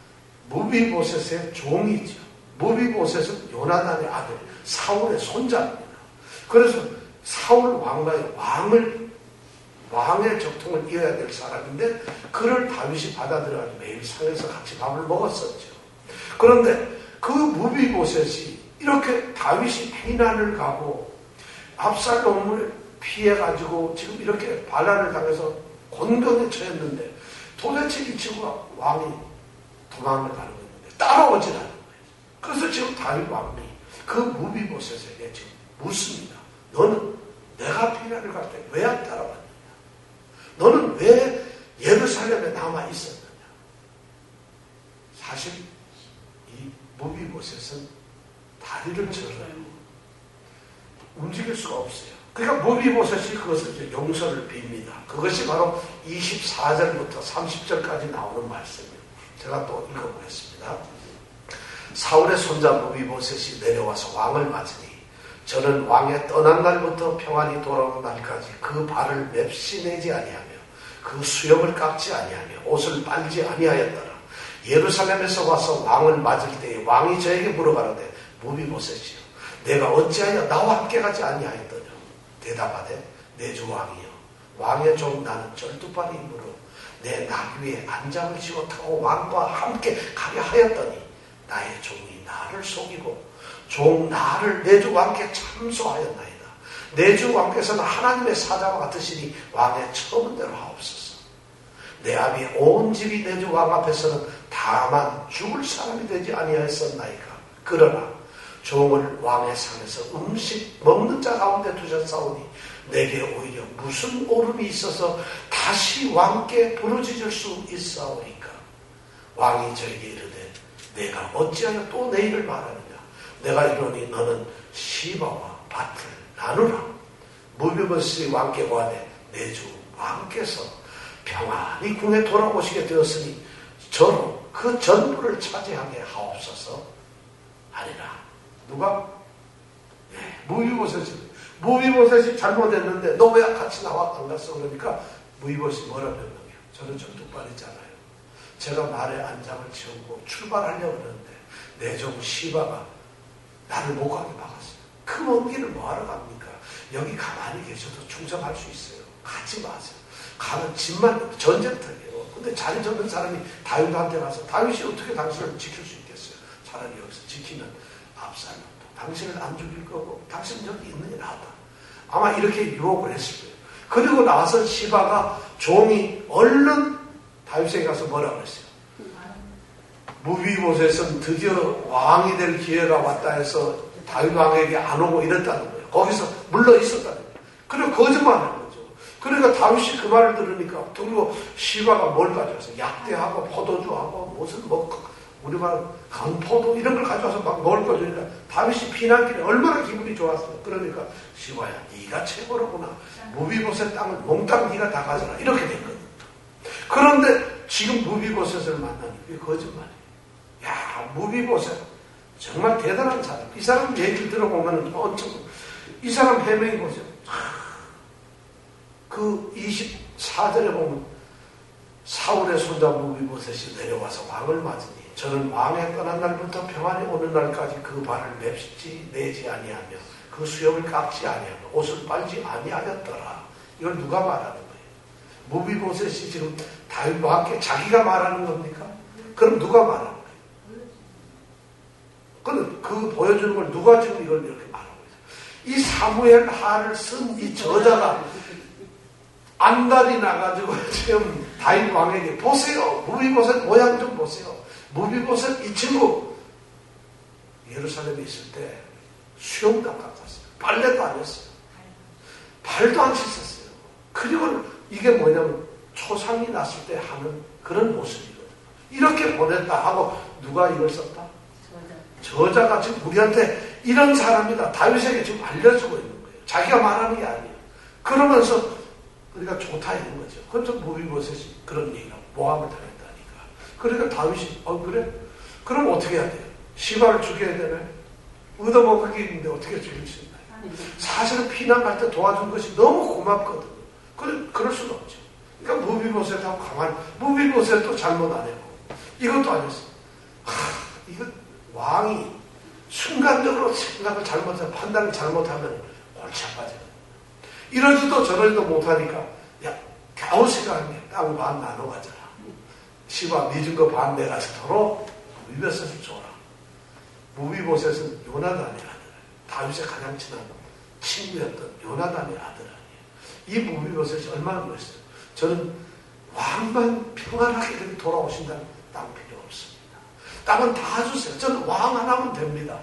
무비보셋의 종이죠. 무비보셋은 요나단의 아들, 사울의 손자입니다. 그래서 사울 왕과의 왕을, 왕의 적통을 이어야 될 사람인데, 그를 다윗이 받아들여가지고 매일 상에서 같이 밥을 먹었었죠. 그런데 그 무비보셋이 이렇게 다윗이 피난을 가고 압살롬을 피해가지고 지금 이렇게 반란을 당해서 곤경에 처했는데 도대체 이 친구가 왕이 도망을 가는 건데 따라오질 않는 거예요. 그래서 지금 다윗 왕이 그 무비보셋에게 지금 묻습니다. 너는 내가 피난을 갈 때 왜 안 따라왔느냐? 너는 왜 예루살렘에 남아 있었느냐? 사실 이 무비보셋은 다리를 절어요. 움직일 수가 없어요. 그러니까 무비보셋이 그것을 이제 용서를 빕니다. 그것이 바로 이십사 절부터 삼십 절까지 나오는 말씀이에요. 제가 또 읽어보겠습니다. 사울의 손자 무비보셋이 내려와서 왕을 맞으니 저는 왕의 떠난 날부터 평안히 돌아오는 날까지 그 발을 맵시내지 아니하며 그 수염을 깎지 아니하며 옷을 빨지 아니하였더라. 예루살렘에서 와서 왕을 맞을 때에 왕이 저에게 물어가로되 무비보셋이요 내가 어찌하여 나와 함께 가지 아니하였더냐. 대답하되 내 주 왕이여 왕의 종 나는 절두발의 힘으로 내 나귀 위에 안장을 지워 타고 왕과 함께 가려 하였더니 나의 종이 나를 속이고 종 나를 내 주 왕께 참소하였나이다. 내 주 왕께서는 하나님의 사자와 같으시니 왕의 처음대로 하옵소서. 내 아비 온 집이 내 주 왕 앞에서는 다만 죽을 사람이 되지 아니하였었나이까. 그러나 종을 왕의 상에서 음식 먹는 자 가운데 두셨사오니 내게 오히려 무슨 오름이 있어서 다시 왕께 부르짖을 수 있사오리까. 왕이 저에게 이르되 내가 어찌하여 또 내 일을 말하느냐. 내가 이러니 너는 시바와 밭을 나누라. 무비보셋이 왕께 고하되 내 주 왕께서 평안히 궁에 돌아오시게 되었으니 저로 그 전부를 차지하게 하옵소서 하리라. 누가? 네, 무비보셋이 무비보셋이 잘못했는데 너 왜 같이 나와 안 갔어? 그러니까 무비보셋이 뭐라 변명해요? 저는 절뚝발이잖아요. 제가 말에 안장을 채우고 출발하려고 그러는데 내 종 시바가 나를 못 가게 막았어요. 그 먼 길을 뭐하러 갑니까? 여기 가만히 계셔도 충성할 수 있어요. 가지 마세요. 가면 집만 전쟁터예요. 근데 자리 잡는 사람이 다윗한테 가서 다윗이 어떻게 당신을 지킬 수 있겠어요? 차라리 여기서 지키면 압살롬도 당신을 안 죽일 거고 당신 저기 있는 게 낫다. 아마 이렇게 유혹을 했을 거예요. 그리고 나서 시바가 종이 얼른 다윗에게 가서 뭐라고 했어요? 무비보셋은 드디어 왕이 될 기회가 왔다 해서 다윗 왕에게 안 오고 이랬다는 거예요. 거기서 물러 있었다는 거예요. 그리고 거짓말을 한 거죠. 그러니까 다윗이 그 말을 들으니까 그리고 시바가 뭘 가져와서 약대하고 포도주하고 무슨 뭐 우리말 강포도 이런 걸 가져와서 막 먹을 거 주니까 다윗이 피난길에 얼마나 기분이 좋았어요. 그러니까 시바야 네가 최고로구나. 무비보셋 땅을 몽땅 네가 다 가져라. 이렇게 됐거든요. 그런데 지금 무비보셋을 만나니 그게 거짓말이에요. 야, 무비보셋 정말 대단한 사람. 이 사람 얘기를 들어보면 엄청 이 사람 해명이 보죠. 그 이십사 절에 보면 사울의 손자 무비보셋이 내려와서 왕을 맞으니 저는 왕에 떠난 날부터 평안히 오는 날까지 그 발을 맵지 내지 아니하며 그 수염을 깎지 아니하며 옷을 빨지 아니하였더라. 이걸 누가 말하는 거예요? 무비보셋이 지금 다윗과 함께 자기가 말하는 겁니까? 그럼 누가 말하는 거예요? 그, 그 보여주는 걸 누가 지금 이걸 이렇게 말하고 있어요? 이 사무엘 하를 쓴 이 저자가 안달이 나가지고 지금 다윗 왕에게 보세요. 무비보셋 모양 좀 보세요. 무비보셋 이 친구 예루살렘에 있을 때 수염도 안 깎았어요. 빨래도 안 했어요. 발도 안 씻었어요. 그리고 이게 뭐냐면 초상이 났을 때 하는 그런 모습이거든요. 이렇게 보냈다 하고 누가 이걸 썼다? 저자가 지금 우리한테 이런 사람이다. 다윗에게 지금 알려주고 있는 거예요. 자기가 말하는 게 아니에요. 그러면서 우리가 좋다 이런 거죠. 그래서 무비보셋이 그런 얘기가 모함을 당했다니까. 그러니까 다윗이 어 그래? 그럼 어떻게 해야 돼요? 시바를 죽여야 되나요? 얻어먹기 있는데 어떻게 죽일 수 있나요? 사실은 피난 갈 때 도와준 것이 너무 고맙거든요. 그래, 그럴 수는 없죠. 그러니까 무비보셋하고 가만히 무비보셋도 잘못 안 했고 이것도 안 했어. 하, 이거 왕이 순간적으로 생각을 잘못해서 판단을 잘못하면 골치 아파져요. 이러지도 저러지도 못하니까 야 겨우 시간에 땅 반 나눠 가져라. 시바 늦은 거 반 내가 서로 무비보셋을 줘라. 무비보셋은 요나단의 아들, 다윗의 가장 친한 친구였던 요나단의 아들 아니에요. 이 무비보셋이 얼마나 그랬어요. 저는 왕만 평안하게 이렇게 돌아오신다면 땅 필요 없습니다. 땅은 다 주세요. 저는 왕 하나면 됩니다.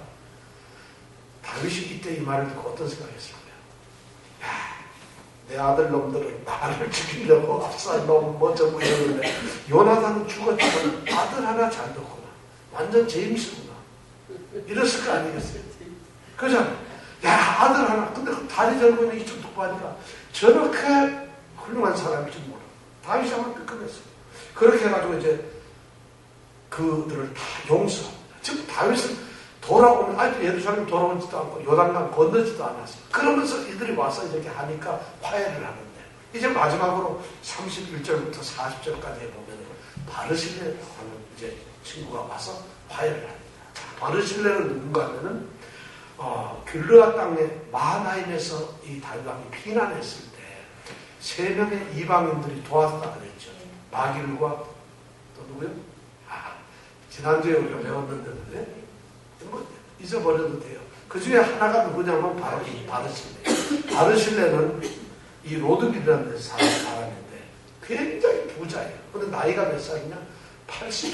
다윗이 이때 이 말을 듣고 어떤 생각했을까요? 야, 내 아들 놈들은 나를 죽이려고 앞살 놈 먼저 무였는데 요나단은 죽었지만 아들 하나 잘 뒀구나. 완전 제임스구나. 이랬을 거 아니겠어요? 그죠? 야, 아들 하나. 근데 그 다리 절고 있는 이쪽 듣고 하니까 저렇게 훌륭한 사람일 줄 몰라. 다윗이 한번 끄끄냈어요. 그렇게 해가지고 이제 그들을 다 용서합니다. 즉 다윗은 돌아오면 아직도 예루살렘 돌아오지도 않고 요단강 건너지도 않았어요. 그러면서 이들이 와서 이렇게 하니까 화해를 하는데 이제 마지막으로 삼십일 절부터 사십 절까지 보면 바르실레라는 이제 친구가 와서 화해를 합니다. 바르실레는 누군가 하면은 어, 길르앗 땅에 마하나임에서 이 다윗 왕이 피난했을 때 세 명의 이방인들이 도왔다 그랬죠. 마길과 또 누구요? 아, 지난주에 우리가 배웠는데 뭐 잊어버려도 돼요. 그 중에 하나가 누구냐면 바로 이 바르실레. 바르실레는 이 로드빌이라는 데서 사는 사람인데 굉장히 부자예요. 근데 나이가 몇 살이냐? 팔십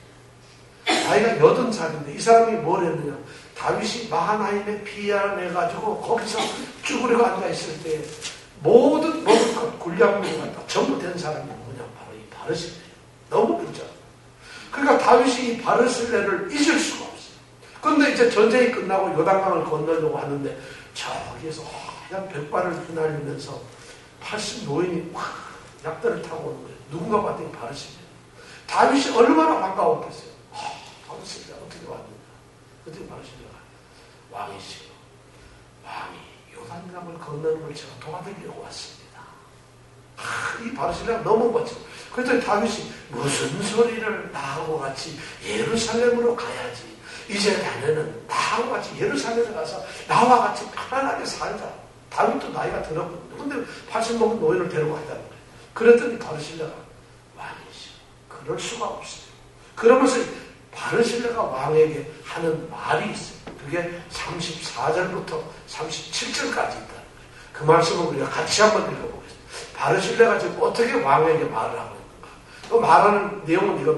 살. 나이가 여든 살인데 이 사람이 뭘 했느냐? 다윗이 마하나임에 피난해가지고 거기서 쭈그리고 앉아있을 때 모든 먹을 것, 군량물을 갖다 전부 된 사람이 누구냐? 바로 이 바르실레. 너무 부자. 그러니까 다윗이 이 바르실레를 잊을 수가 없어요. 그런데 이제 전쟁이 끝나고 요단강을 건너려고 하는데 저기에서 그냥 백발을 휘날리면서 팔십 노인이 확 약대를 타고 오는 거예요. 누군가 봤더니 바르실레. 다윗이 얼마나 반가웠겠어요. 아, 바르실레 어떻게 왔느냐. 어떻게 바르실레가 왕이시고 왕이 요단강을 건너는 걸 제가 도와드리려고 왔습니다. 아, 이 바르실레가 너무 멋져. 그랬더니 다윗이 무슨 소리를 나하고 같이 예루살렘으로 가야지. 이제 자네는 나하고 같이 예루살렘에 가서 나와 같이 편안하게 살자. 다윗도 나이가 들었거든요. 근데 팔십 먹은 노인을 데리고 갔다는 거예요. 그랬더니 바르실레가 왕이시오. 그럴 수가 없어요. 그러면서 바르실레가 왕에게 하는 말이 있어요. 그게 삼십사 절부터 삼십칠 절까지 있다는 거예요. 그 말씀을 우리가 같이 한번 읽어보겠습니다. 바르실레가 지금 어떻게 왕에게 말을 하고 있는가. 또 말하는 내용은 이겁니다.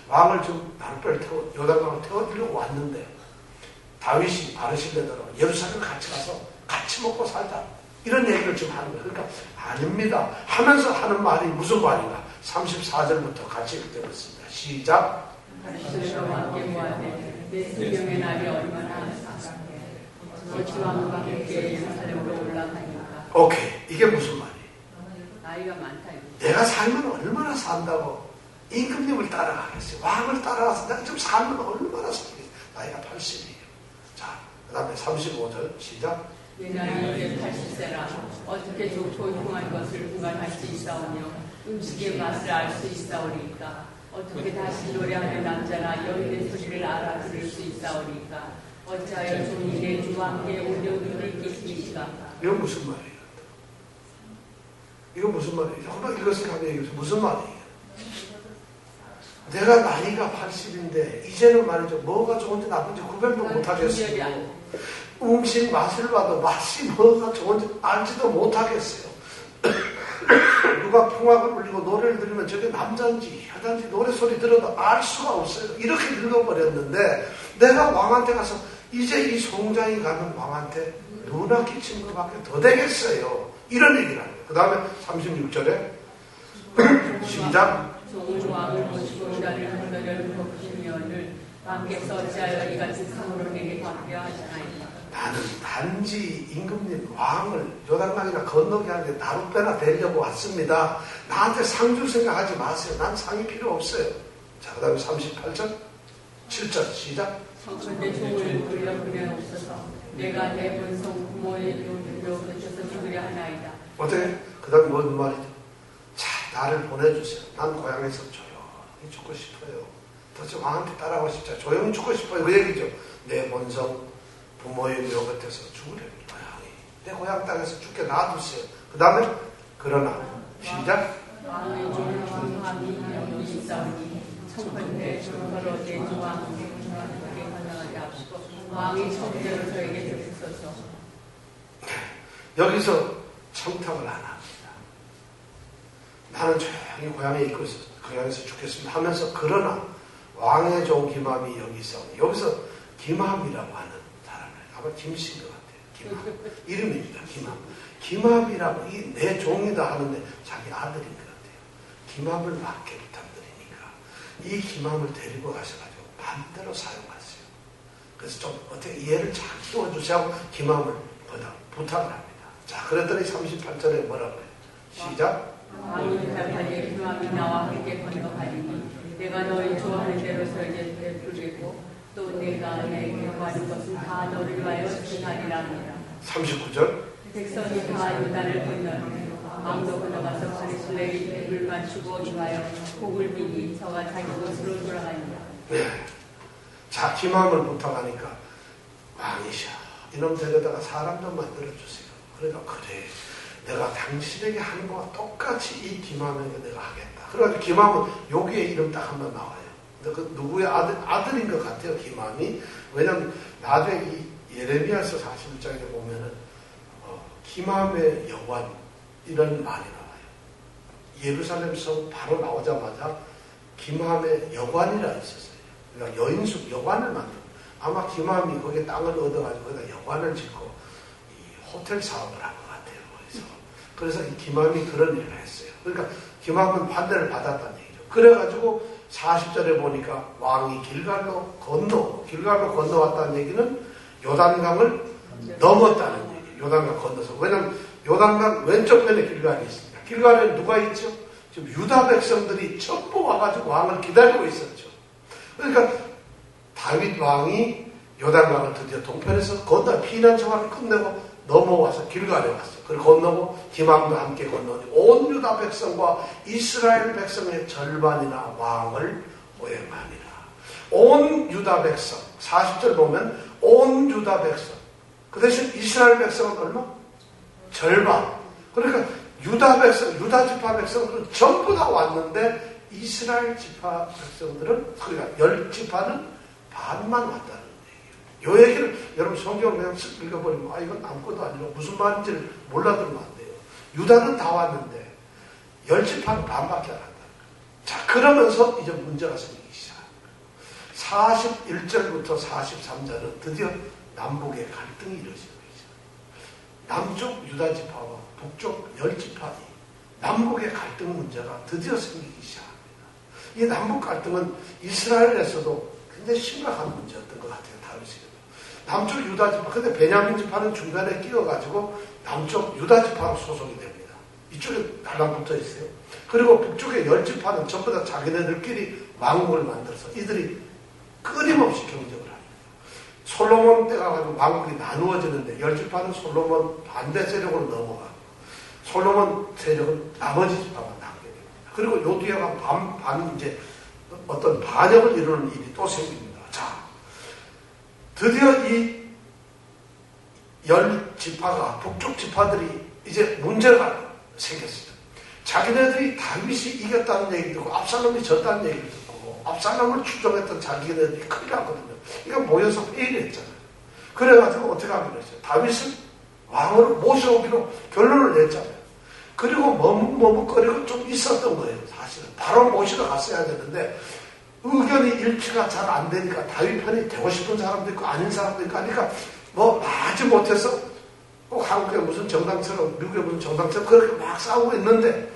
왕을 좀 나룻배를 태워, 요단강을 태워주려고 왔는데 다윗이 바르실레더로 예루살렘 같이 가서 같이 먹고 살자. 이런 얘기를 지금 하는 거예요. 그러니까 아닙니다. 하면서 하는 말이 무슨 말인가? 삼십사 절부터 같이 읽어보겠습니다. 시작. 바르실레더와 함께 모아내 내 수명의 날이 얼마나 아깝게 내 왕과 함께 예루살렘으로 올라가니까. 오케이. 이게 무슨 말이에요? 나이가 많다. 내가 살면 얼마나 산다고 임금님을 따라가겠어요. 왕을 따라가서 내가 좀 살면 얼마나 살겠어요. 나이가 팔십이에요. 자, 그 다음에 삼십오 절 시작. 내 나이 이제 팔십 세라 어떻게 좋고 흉한 것을 구분할 수 있사오며 음식의 맛을 알 수 있사오리까. 어떻게 다시 노래하는 남자나 여인의 소리를 알아들을 수 있사오리까. 어찌하여 종이 내 주와 함께 오려움이 있겠습니까. 이건 무슨 말이에요? 이건 무슨 말이에요? 한번 읽었으니까 한번 얘기해서 무슨 말이에요? 내가 나이가 팔십인데 이제는 말이죠. 뭐가 좋은지 나쁜지 구별도 못하겠어요. 음식 맛을 봐도 맛이 뭐가 좋은지 알지도 못하겠어요. 누가 풍악을 울리고 노래를 들으면 저게 남자인지 여자인지 노래소리 들어도 알 수가 없어요. 이렇게 늙어버렸는데 내가 왕한테 가서 이제 이 송장이 가는 왕한테 누나 끼친 것밖에 더 되겠어요. 이런 얘기를 하는 거예요. 그 다음에 삼십육 절에 시작. 종은 왕을 모시고 이라를 건너려 거푸시면을 왕께서 어찌하여 이 같은 상으로 내게 받려 하시나이까. 나는 단지 임금님 왕을 요단강이나 건너게 하는데 나룻배나 되려고 왔습니다. 나한테 상 줄 생각하지 마세요. 난 상이 필요 없어요. 자, 그 다음에 삼십팔 절 칠 절 시작. 청컨대 종을 불려 보내옵소서. 내가 내 본성 부모의 용기로 그쳐서 죽으려 하나이다. 어떻게? 그 다음에 뭔 말이죠? 자, 나를 보내주세요. 난 고향에서 조용히 죽고 싶어요. 도대체 왕한테 따라가고 싶자. 조용히 죽고 싶어요. 그 얘기죠. 내 본성 부모의 묘 곁에서 죽으려니 고향이 내 고향 땅에서 죽게 놔두세요. 그 다음에 그러나 시작. 왕의 종은 왕함이 여기 있사오니 청컨대 종으로 내 주와 함께 건너가게 하시고 왕이 청대로 저에게 주소서. 여기서 청탁을 안 합니다. 나는 조용히 고향에 있고 있어 고향에서 죽겠습니다 하면서 그러나 왕의 종 김함이 여기 있사오니 여기서 김함이라고 하는 아마 김씨인 것 같아요. 김함. 이름입니다. 김함. 김함이라고 이 내 종이다 하는데 자기 아들인 것 같아요. 김함을 맡게 부탁드리니까 이 김함을 데리고 가셔가지고 반대로 사용하세요. 그래서 좀 어떻게 이해를 잘 키워주세요. 김함을 부탁을 합니다. 자, 그랬더니 삼십팔 절에 뭐라고 해요? 시작. 왕이 대답하되 김함이 나와 함께 건너가리니 내가 너희 좋아하는 대로 저에게 베풀겠고 또 내가 내게 구하는 것은 다 너를 위하여 행하리라 합니다. 삼십구 절 백성이 다 요단을 건너니 왕도 건너가서 바르실레의 배를 맞추고 위하여 복을 비니 저가 자기 곳으로 돌아가니라. 네. 자, 김함을 부탁하니까 왕이셔. 이놈 데려다가 사람 좀 만들어주세요. 그러니까 그래. 내가 당신에게 하는 거와 똑같이 이 김함에게 내가 하겠다. 그래가지고 김함은 여기에 이름 딱 한번 나와요. 그 누구의 아들, 아들인 것 같아요, 김함이. 왜냐면 나중에 이 예레미야서 사십일 장에 보면은 어, 김함의 여관 이런 말이 나와요. 예루살렘 성 바로 나오자마자 김함의 여관이라 있었어요. 그러니까 여인숙 여관을 만들고 아마 김함이 거기에 땅을 얻어가지고 거기다 여관을 짓고 이 호텔 사업을 한 것 같아요. 그래서 그래서 이 김함이 그런 일을 했어요. 그러니까 김함은 환대를 받았다는 얘기죠. 그래가지고 사십 절에 보니까 왕이 길갈로 건너, 길갈로 건너왔다는 얘기는 요단강을 넘었다는 얘기예요. 요단강 건너서. 왜냐하면 요단강 왼쪽편에 길갈이 있습니다. 길갈에 누가 있죠? 지금 유다 백성들이 전부 와가지고 왕을 기다리고 있었죠. 그러니까 다윗 왕이 요단강을 드디어 동편에서 건너 피난 생활을 끝내고 넘어와서 길갈에 왔어요. 그리고 건너고 김함도 함께 건너니 온 유다 백성과 이스라엘 백성의 절반이나 왕을 호행하니라. 온 유다 백성 사십 절 보면 온 유다 백성 그 대신 이스라엘 백성은 얼마? 절반. 그러니까 유다 백성 유다 지파 백성들은 전부 다 왔는데 이스라엘 지파 백성들은 그러니까 열 지파는 반만 왔다는 요 얘기를 여러분 성경을 그냥 쓱 읽어버리면 아 이건 아무것도 아니라 무슨 말인지를 몰라들면 안 돼요. 유다는 다 왔는데 열 지파는 반밖에 안 한다. 자 그러면서 이제 문제가 생기기 시작해요. 사십일 절부터 사십삼 절은 드디어 남북의 갈등이 이루어지는 거죠. 남쪽 유다 지파와 북쪽 열 지파이 남북의 갈등 문제가 드디어 생기기 시작합니다. 이 남북 갈등은 이스라엘에서도 굉장히 심각한 문제였던 것 같아요. 다윗에게도. 남쪽 유다 지파, 근데 베냐민 지파는 중간에 끼어가지고 남쪽 유다 지파로 소속이 됩니다. 이쪽에 달라붙어 있어요. 그리고 북쪽의 열 지파는 전부 다 자기네들끼리 왕국을 만들어서 이들이 끊임없이 경쟁을 합니다. 솔로몬 때가 가지고 왕국이 나누어지는데 열 지파는 솔로몬 반대 세력으로 넘어가고 솔로몬 세력은 나머지 지파가 남게 됩니다. 그리고 요디아가 반, 반 이제 어떤 반역을 이루는 일이 또 생깁니다. 자, 드디어 이 열 지파가 북쪽 지파들이 이제 문제가 생겼습니다. 자기네들이 다윗이 이겼다는 얘기 듣고 압살롬이 졌다는 얘기를 듣고 압살롬을 추종했던 자기네들이 큰일 났거든요. 그러니까 모여서 회의를 했잖아요. 그래가지고 어떻게 하기로 했어요? 다윗을 왕으로 모셔오기로 결론을 냈잖아요. 그리고 머뭇머뭇거리고 좀 있었던 거예요. 사실은 바로 모시러 갔어야 되는데 의견이 일치가 잘 안 되니까 다윗 편이 되고 싶은 사람도 있고 아닌 사람도 있고 하니까 뭐 마지 못해서 꼭 한국의 무슨 정당처럼 미국의 무슨 정당처럼 그렇게 막 싸우고 있는데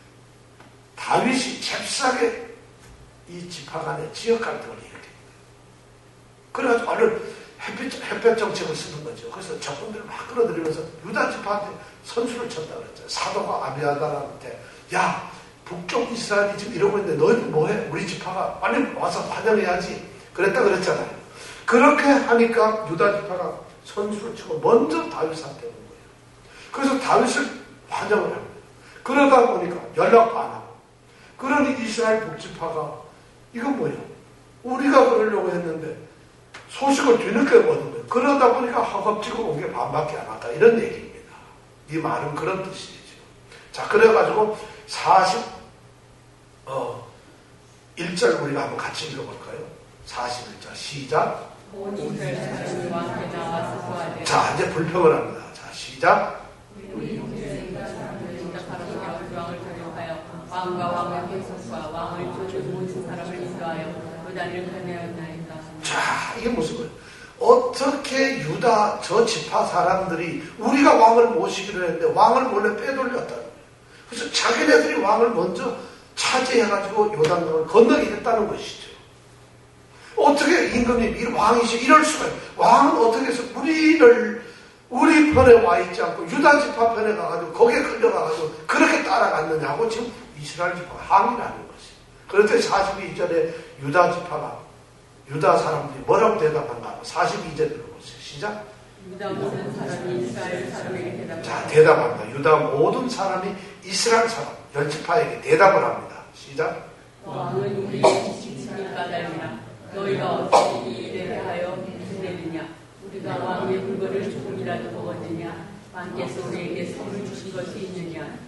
다윗이 잽싸게 이 지파 간의 지역 갈등을 일으킵니다. 그래가지고 얼른 햇볕, 햇볕 정책을 쓰는 거죠. 그래서 적군들을 막 끌어들이면서 유다 지파한테 선수를 쳤다 그랬죠. 사도가 아비아달한테 야 북쪽 이스라엘이 지금 이러고 있는데 너희는 뭐해? 우리 지파가 빨리 와서 환영해야지. 그랬다 그랬잖아요. 그렇게 하니까 유다 지파가 선수를 치고 먼저 다윗한테 온 거예요. 그래서 다윗을 환영을 합니다. 그러다 보니까 연락도 안 하고 그러니 이스라엘 북지파가 이건 뭐야? 우리가 그러려고 했는데 소식을 뒤늦게 얻은 거예요. 그러다 보니까 허겁지겁 온 게 반밖에 안 왔다. 이런 얘기입니다. 이 말은 그런 뜻이죠. 자, 그래가지고 사십일 절 우리가 한번 같이 읽어볼까요? 사십일 절 시작. 자, 이제 불평을 합니다. 자, 시작. 왕과 왕의 계속과 왕을 쫓는 모든 사람을 인도하여 무단을 건네었나이다. 자, 이게 무슨 거예요? 어떻게 유다 저 지파 사람들이 우리가 왕을 모시기로 했는데 왕을 몰래 빼돌렸다는 거예요. 그래서 자기네들이 왕을 먼저 차지해가지고 요단강을 건너게 했다는 것이죠. 어떻게 임금이 왕이시 이럴 수가 있어요. 왕은 어떻게 해서 우리를 우리 편에 와 있지 않고 유다 지파 편에 가가지고 거기에 끌려가가지고 그렇게 따라갔느냐고 지금 이스라엘 지파가 항의를 하는 것이에요. 그런데 사십이 절에 유다 지파가 유다 사람들이 뭐라고 대답한가 하면 사십이 절 들어보세요. 시작. 유다 모든 사람이 이스라엘 사람에게 대답합니다. 자, 대답합니다. 유다 모든 사람이 이스라엘 사람 열 지파에게 대답을 합니다. 시작. 왕은 우리 지침을 까닭이나 너희가 어찌 이 일에 대하여 문제되느냐? 우리가 왕의 물건을 조금이라도 먹었느냐? 왕께서 우리에게 선을 주신 것이 있느냐?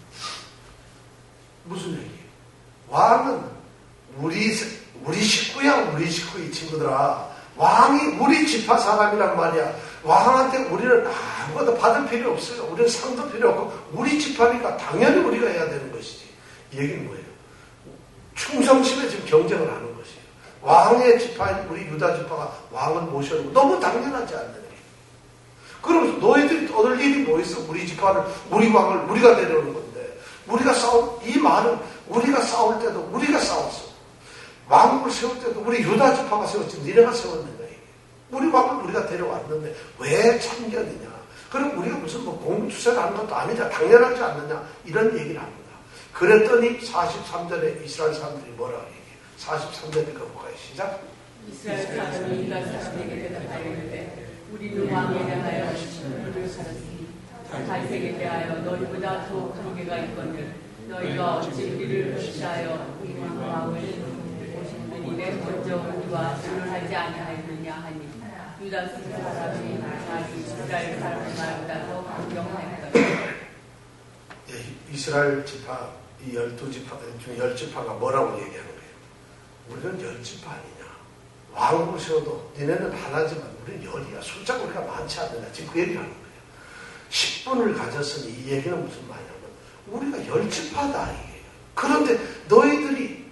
무슨 얘기예요? 왕은 우리 우리 식구야, 우리 식구 이 친구들아. 왕이 우리 지파 사람이란 말이야. 왕한테 우리는 아무것도 받을 필요 없어요. 우리는 상도 필요 없고 우리 지파니까 당연히 우리가 해야 되는 것이지. 이 얘기는 뭐예요? 충성심에 지금 경쟁을 하는 것이에요. 왕의 지파인 우리 유다 지파가 왕을 모셔놓고 너무 당연하지 않는 일이에요. 그러면서 너희들이 얻을 일이 뭐 있어? 우리 지파를, 우리 왕을 우리가 내려오는 건데 우리가 싸울, 이 말은 우리가 싸울 때도 우리가 싸웠어. 왕국을 세울 때도 우리 유다 지파가 세웠지 니네가 세웠는가 이게. 우리 왕을 우리가 데려왔는데 왜 참견이냐. 그럼 우리가 무슨 뭐 공투세를 하는 것도 아니냐. 당연하지 않느냐. 이런 얘기를 합니다. 그랬더니 사십삼 절에 이스라엘 사람들이 뭐라고 얘기해요. 사십삼 절 읽어볼까요? 시작. 이스라엘 사람이 유다 사람에게 대답하였는데 우리는 왕에 대하여 신분을 살았으니 다윗에게 대하여 너희보다 더 관계가 있거늘 너희가 어찌 우리를 멸시하여 우리 왕을 오신 이래 먼저 우리와 결혼하지 아니하였느냐 하니 유다 사람이 자기 이스라엘 사람의 말보다 더 강경하였다. 예, 이스라엘 지파 이 열두 지파 중에 열 지파가 뭐라고 얘기하는 거예요? 우리는 열 지파 아니냐? 왕국을 세워도 니네는 하나지만 우리는 열이야. 숫자가 우리가 많지 않느냐? 지금 그 얘기를 하는 거예요. 십 분을 가졌으니 이 얘기는 무슨 말이냐면 우리가 열 지파다 이게. 그런데 너희들이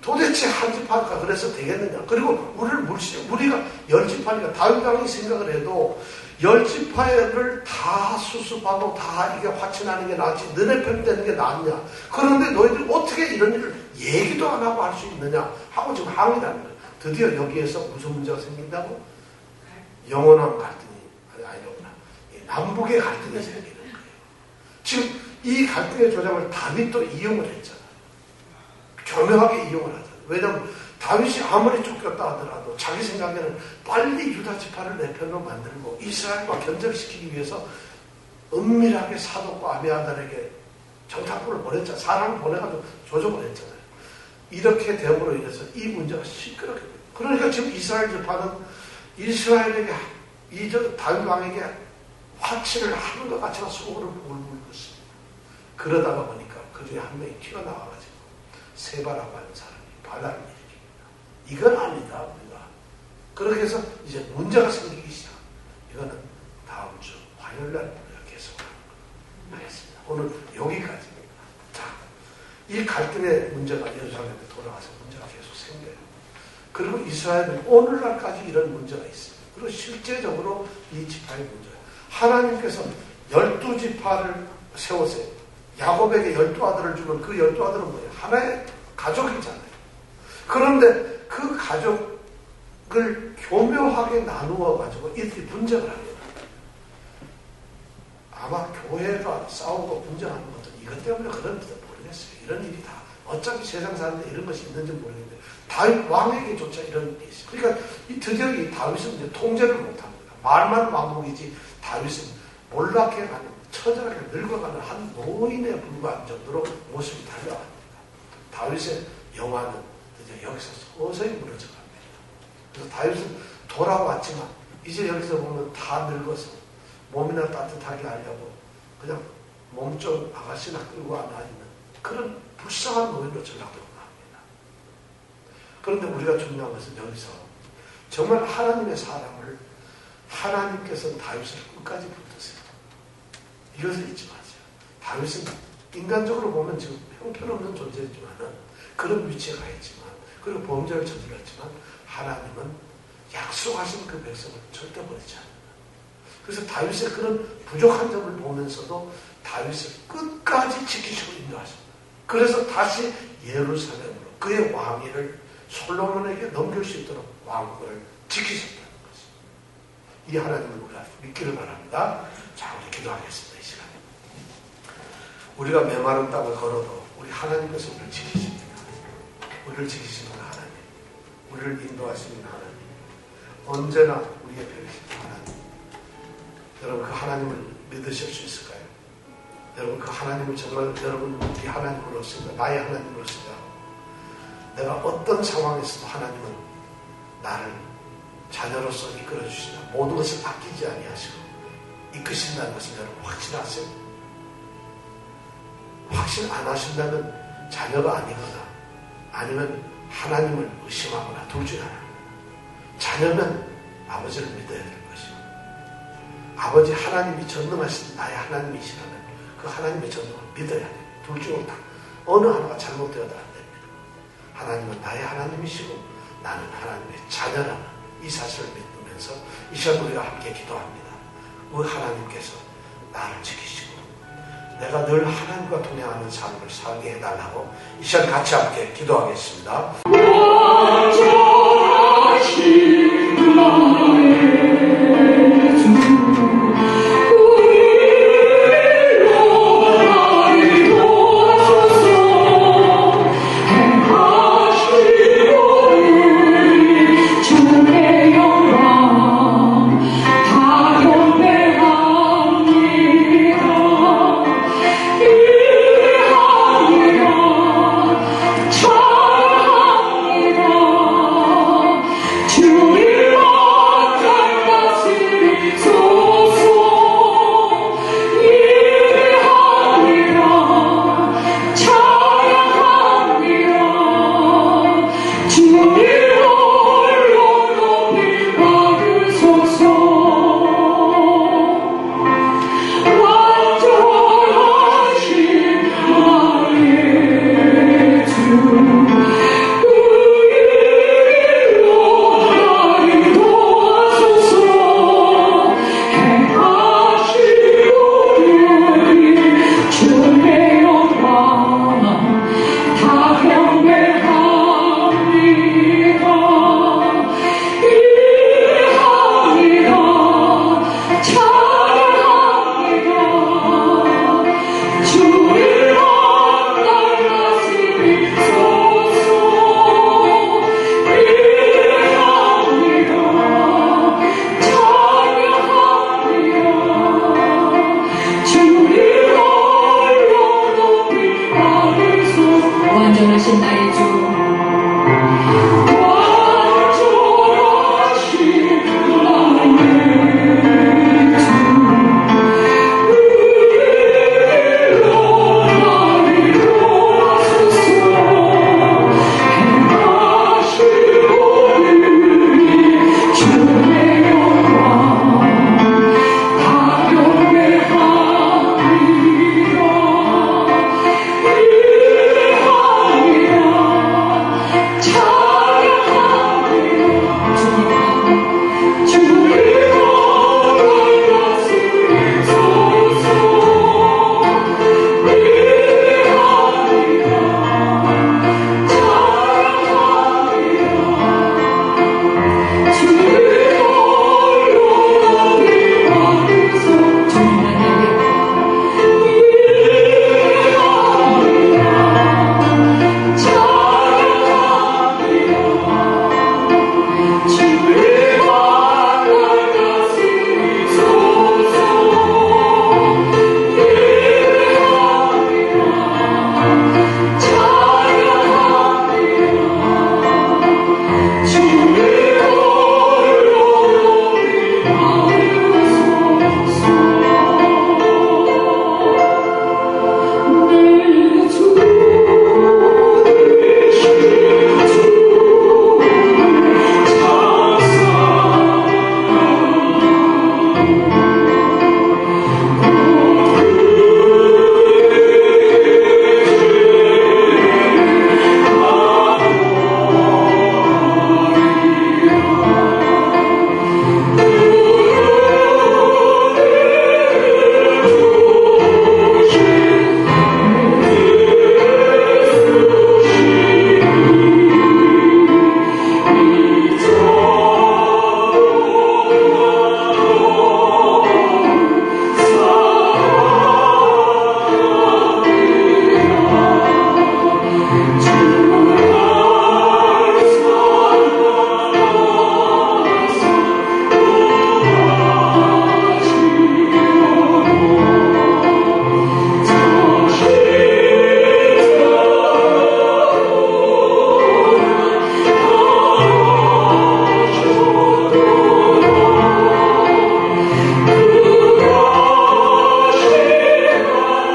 도대체 한 지파가 그래서 되겠느냐. 그리고 우리를 물시, 우리가 열 지파니까 다윗 왕이 생각을 해도 열 지파를 다 수습하고 다 이게 화친하는 게 낫지 너네 편 되는 게 낫냐. 그런데 너희들 어떻게 이런 일을 얘기도 안 하고 할 수 있느냐 하고 지금 항의를 하는 거예요. 드디어 여기에서 무슨 문제가 생긴다고? 영원한 갈등이 아니로구나. 남북의 갈등이 생기는 거예요. 지금 이 갈등의 조장을 다윗도 이용을 했잖아요. 교묘하게 이용을 하잖아요. 왜냐하면 다윗이 아무리 쫓겼다 하더라도 자기 생각에는 빨리 유다 지파를 내 편으로 만들고 이스라엘과 견절시키기 위해서 은밀하게 사독과 아비아달에게 정탐꾼을 보냈잖아요. 사람을 보내가지고 조종을 했잖아요. 이렇게 됨으로 인해서 이 문제가 시끄럽게 돼요. 그러니까 지금 이스라엘 지파는 이스라엘에게 이 다윗 왕에게 화치를 하는 것 같지만 속으로 울고 있습니다. 그러다가 보니까 그 중에 한 명이 튀어나와가지고 세바라고 하는 사람이 반란을 일으킵니다. 이건 아니다 우리가. 그렇게 해서 이제 문제가 생기기 시작. 이거는 다음 주 화요일날 우리가 계속하는 거 알겠습니다. 오늘 여기까지입니다. 자, 이 갈등의 문제가 예루살렘에 돌아가서 문제가 계속 생겨요. 그리고 이스라엘은 오늘날까지 이런 문제가 있습니다. 그리고 실제적으로 이 지파의 문제예요. 하나님께서 열두 지파를 세우세요. 야곱에게 열두 아들을 주면 그 열두 아들은 뭐예요? 하나의 가족이잖아요. 그런데 그 가족을 교묘하게 나누어 가지고 이들이 분쟁을 합니다. 아마 교회가 싸우고 분쟁하는 것도 이것 때문에 그런지도 모르겠어요. 이런 일이 다 어차피 세상 사는데 이런 것이 있는지 모르겠는데 다윗 왕에게조차 이런 일이 있어요. 그러니까 이 드디어 이 다윗은 이제 통제를 못합니다. 말만 왕국이지 다윗은 몰락해 가는 처절하게 늙어가는 한 노인에 불과한 정도로 모습이 달라갑니다. 다윗의 영화는 이제 여기서 서서히 무너져 갑니다. 그래서 다윗은 돌아왔지만 이제 여기서 보면 다 늙어서 몸이나 따뜻하게 하려고 그냥 몸좀 아가씨나 끌고 앉아 있는 그런 불쌍한 노인으로 전락되고 합니다. 그런데 우리가 중요한 것은 여기서 정말 하나님의 사람을 하나님께서는 다윗을 끝까지 붙드세요. 이것을 잊지 마세요. 다윗은 인간적으로 보면 지금 형편없는 존재이지만은 그런 위치에 가 있지만 그리고 범죄를 저질렀지만 하나님은 약속하신 그 백성을 절대 버리지 않는다. 그래서 다윗의 그런 부족한 점을 보면서도 다윗을 끝까지 지키시고 인도하십니다. 그래서 다시 예루살렘으로 그의 왕위를 솔로몬에게 넘길 수 있도록 왕국을 지키셨다는 것입니다. 이 하나님을 우리가 믿기를 바랍니다. 자, 우리 기도하겠습니다. 이 시간에 우리가 메마른 땅을 걸어도 우리 하나님께서 우리를 지키십니다. 우리를 지키시는 하나님, 우리를 인도하시는 하나님, 언제나 우리의 편이신 하나님. 여러분 그 하나님을 믿으실 수 있을까요? 여러분 그 하나님을 정말 여러분 우리 하나님으로서 나의 하나님으로서 내가 어떤 상황에서도 하나님은 나를 자녀로서 이끌어 주시다. 모든 것을 아끼지 아니하시고 이끄신다는 것을 여러분 확신하세요? 확신 안 하신다면 자녀가 아니거나 아니면 하나님을 의심하거나 둘 중에 하나. 자녀는 아버지를 믿어야 될 것이고 아버지 하나님이 전능하신 나의 하나님이시라면 그 하나님의 전능을 믿어야 돼요. 둘 중에 딱 어느 하나가 잘못되어도 안 됩니다. 하나님은 나의 하나님이시고 나는 하나님의 자녀라는 이 사실을 믿으면서 이 시간 우리가 함께 기도합니다. 우리 하나님께서 나를 지키시고 내가 늘 하나님과 동행하는 삶을 살게 해달라고 이 시간 같이 함께 기도하겠습니다. 주님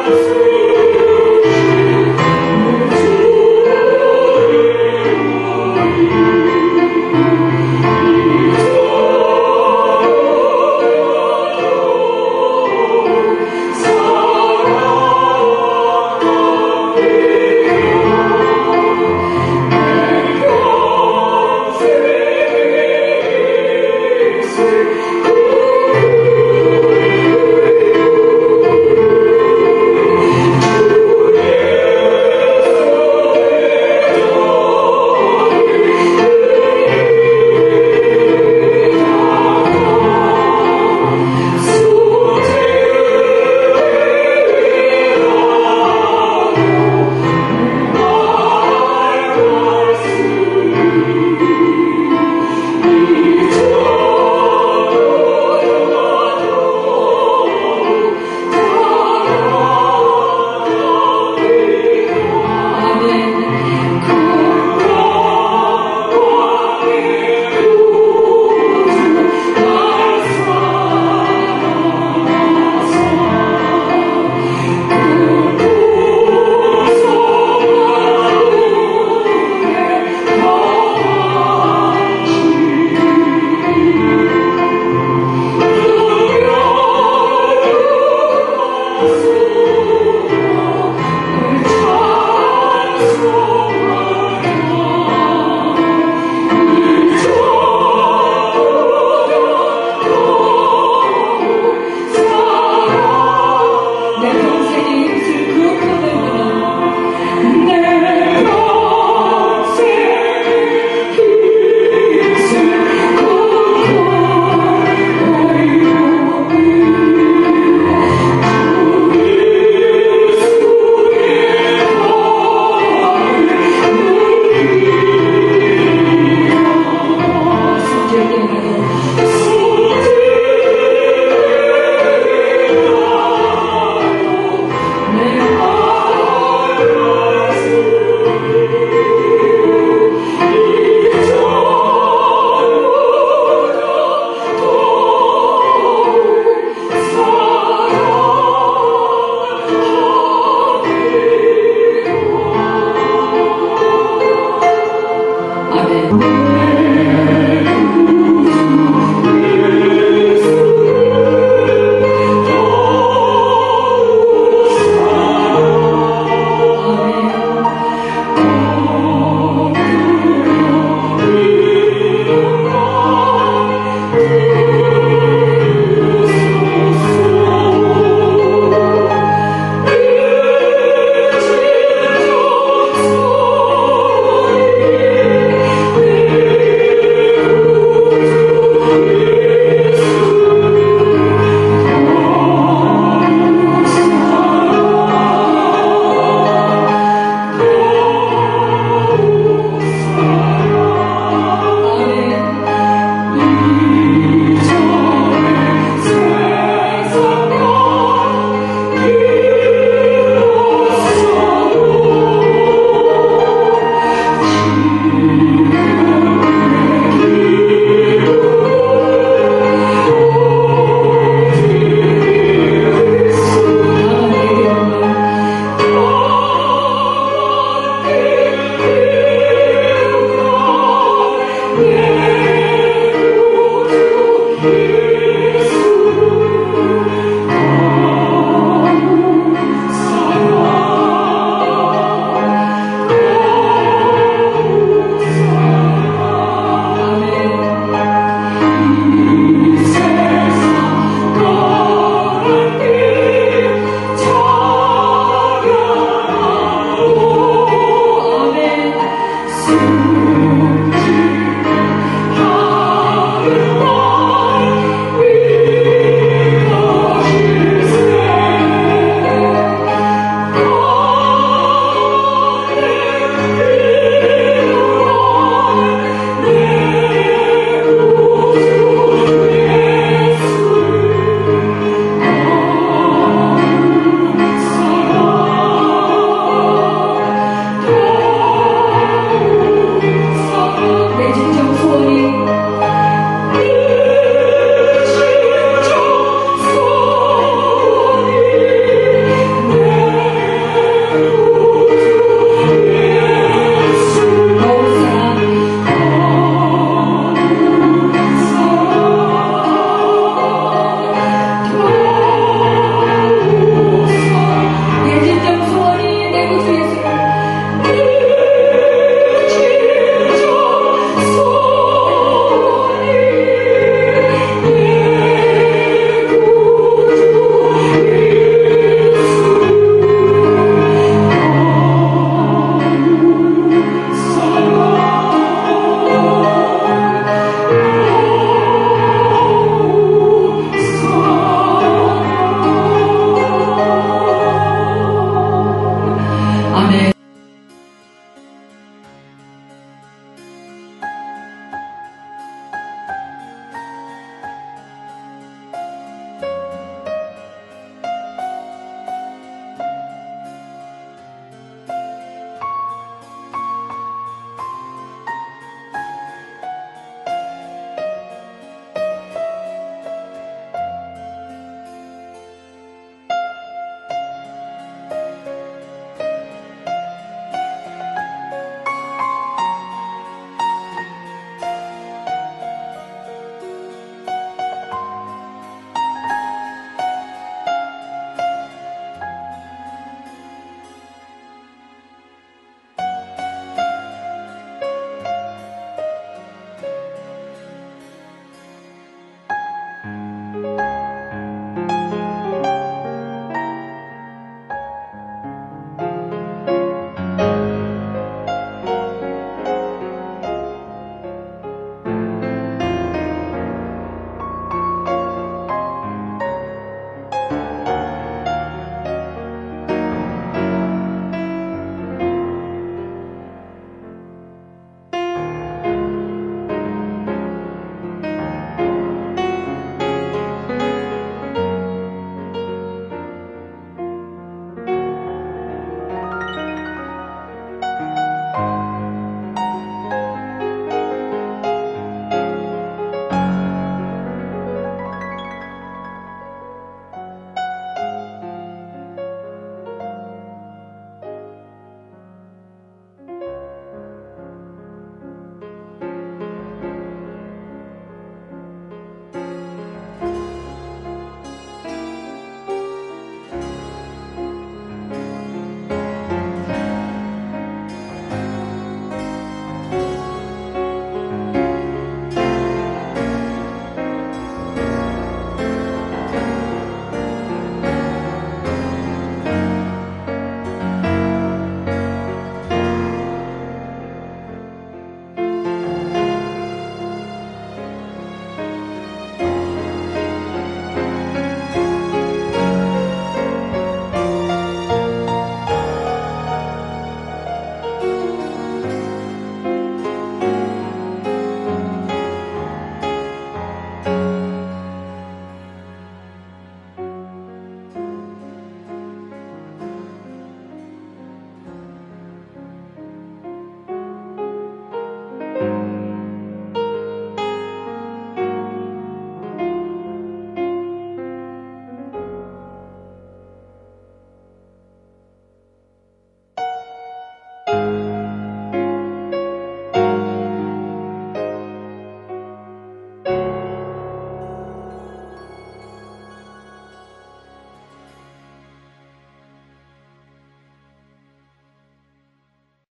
주시옵소서.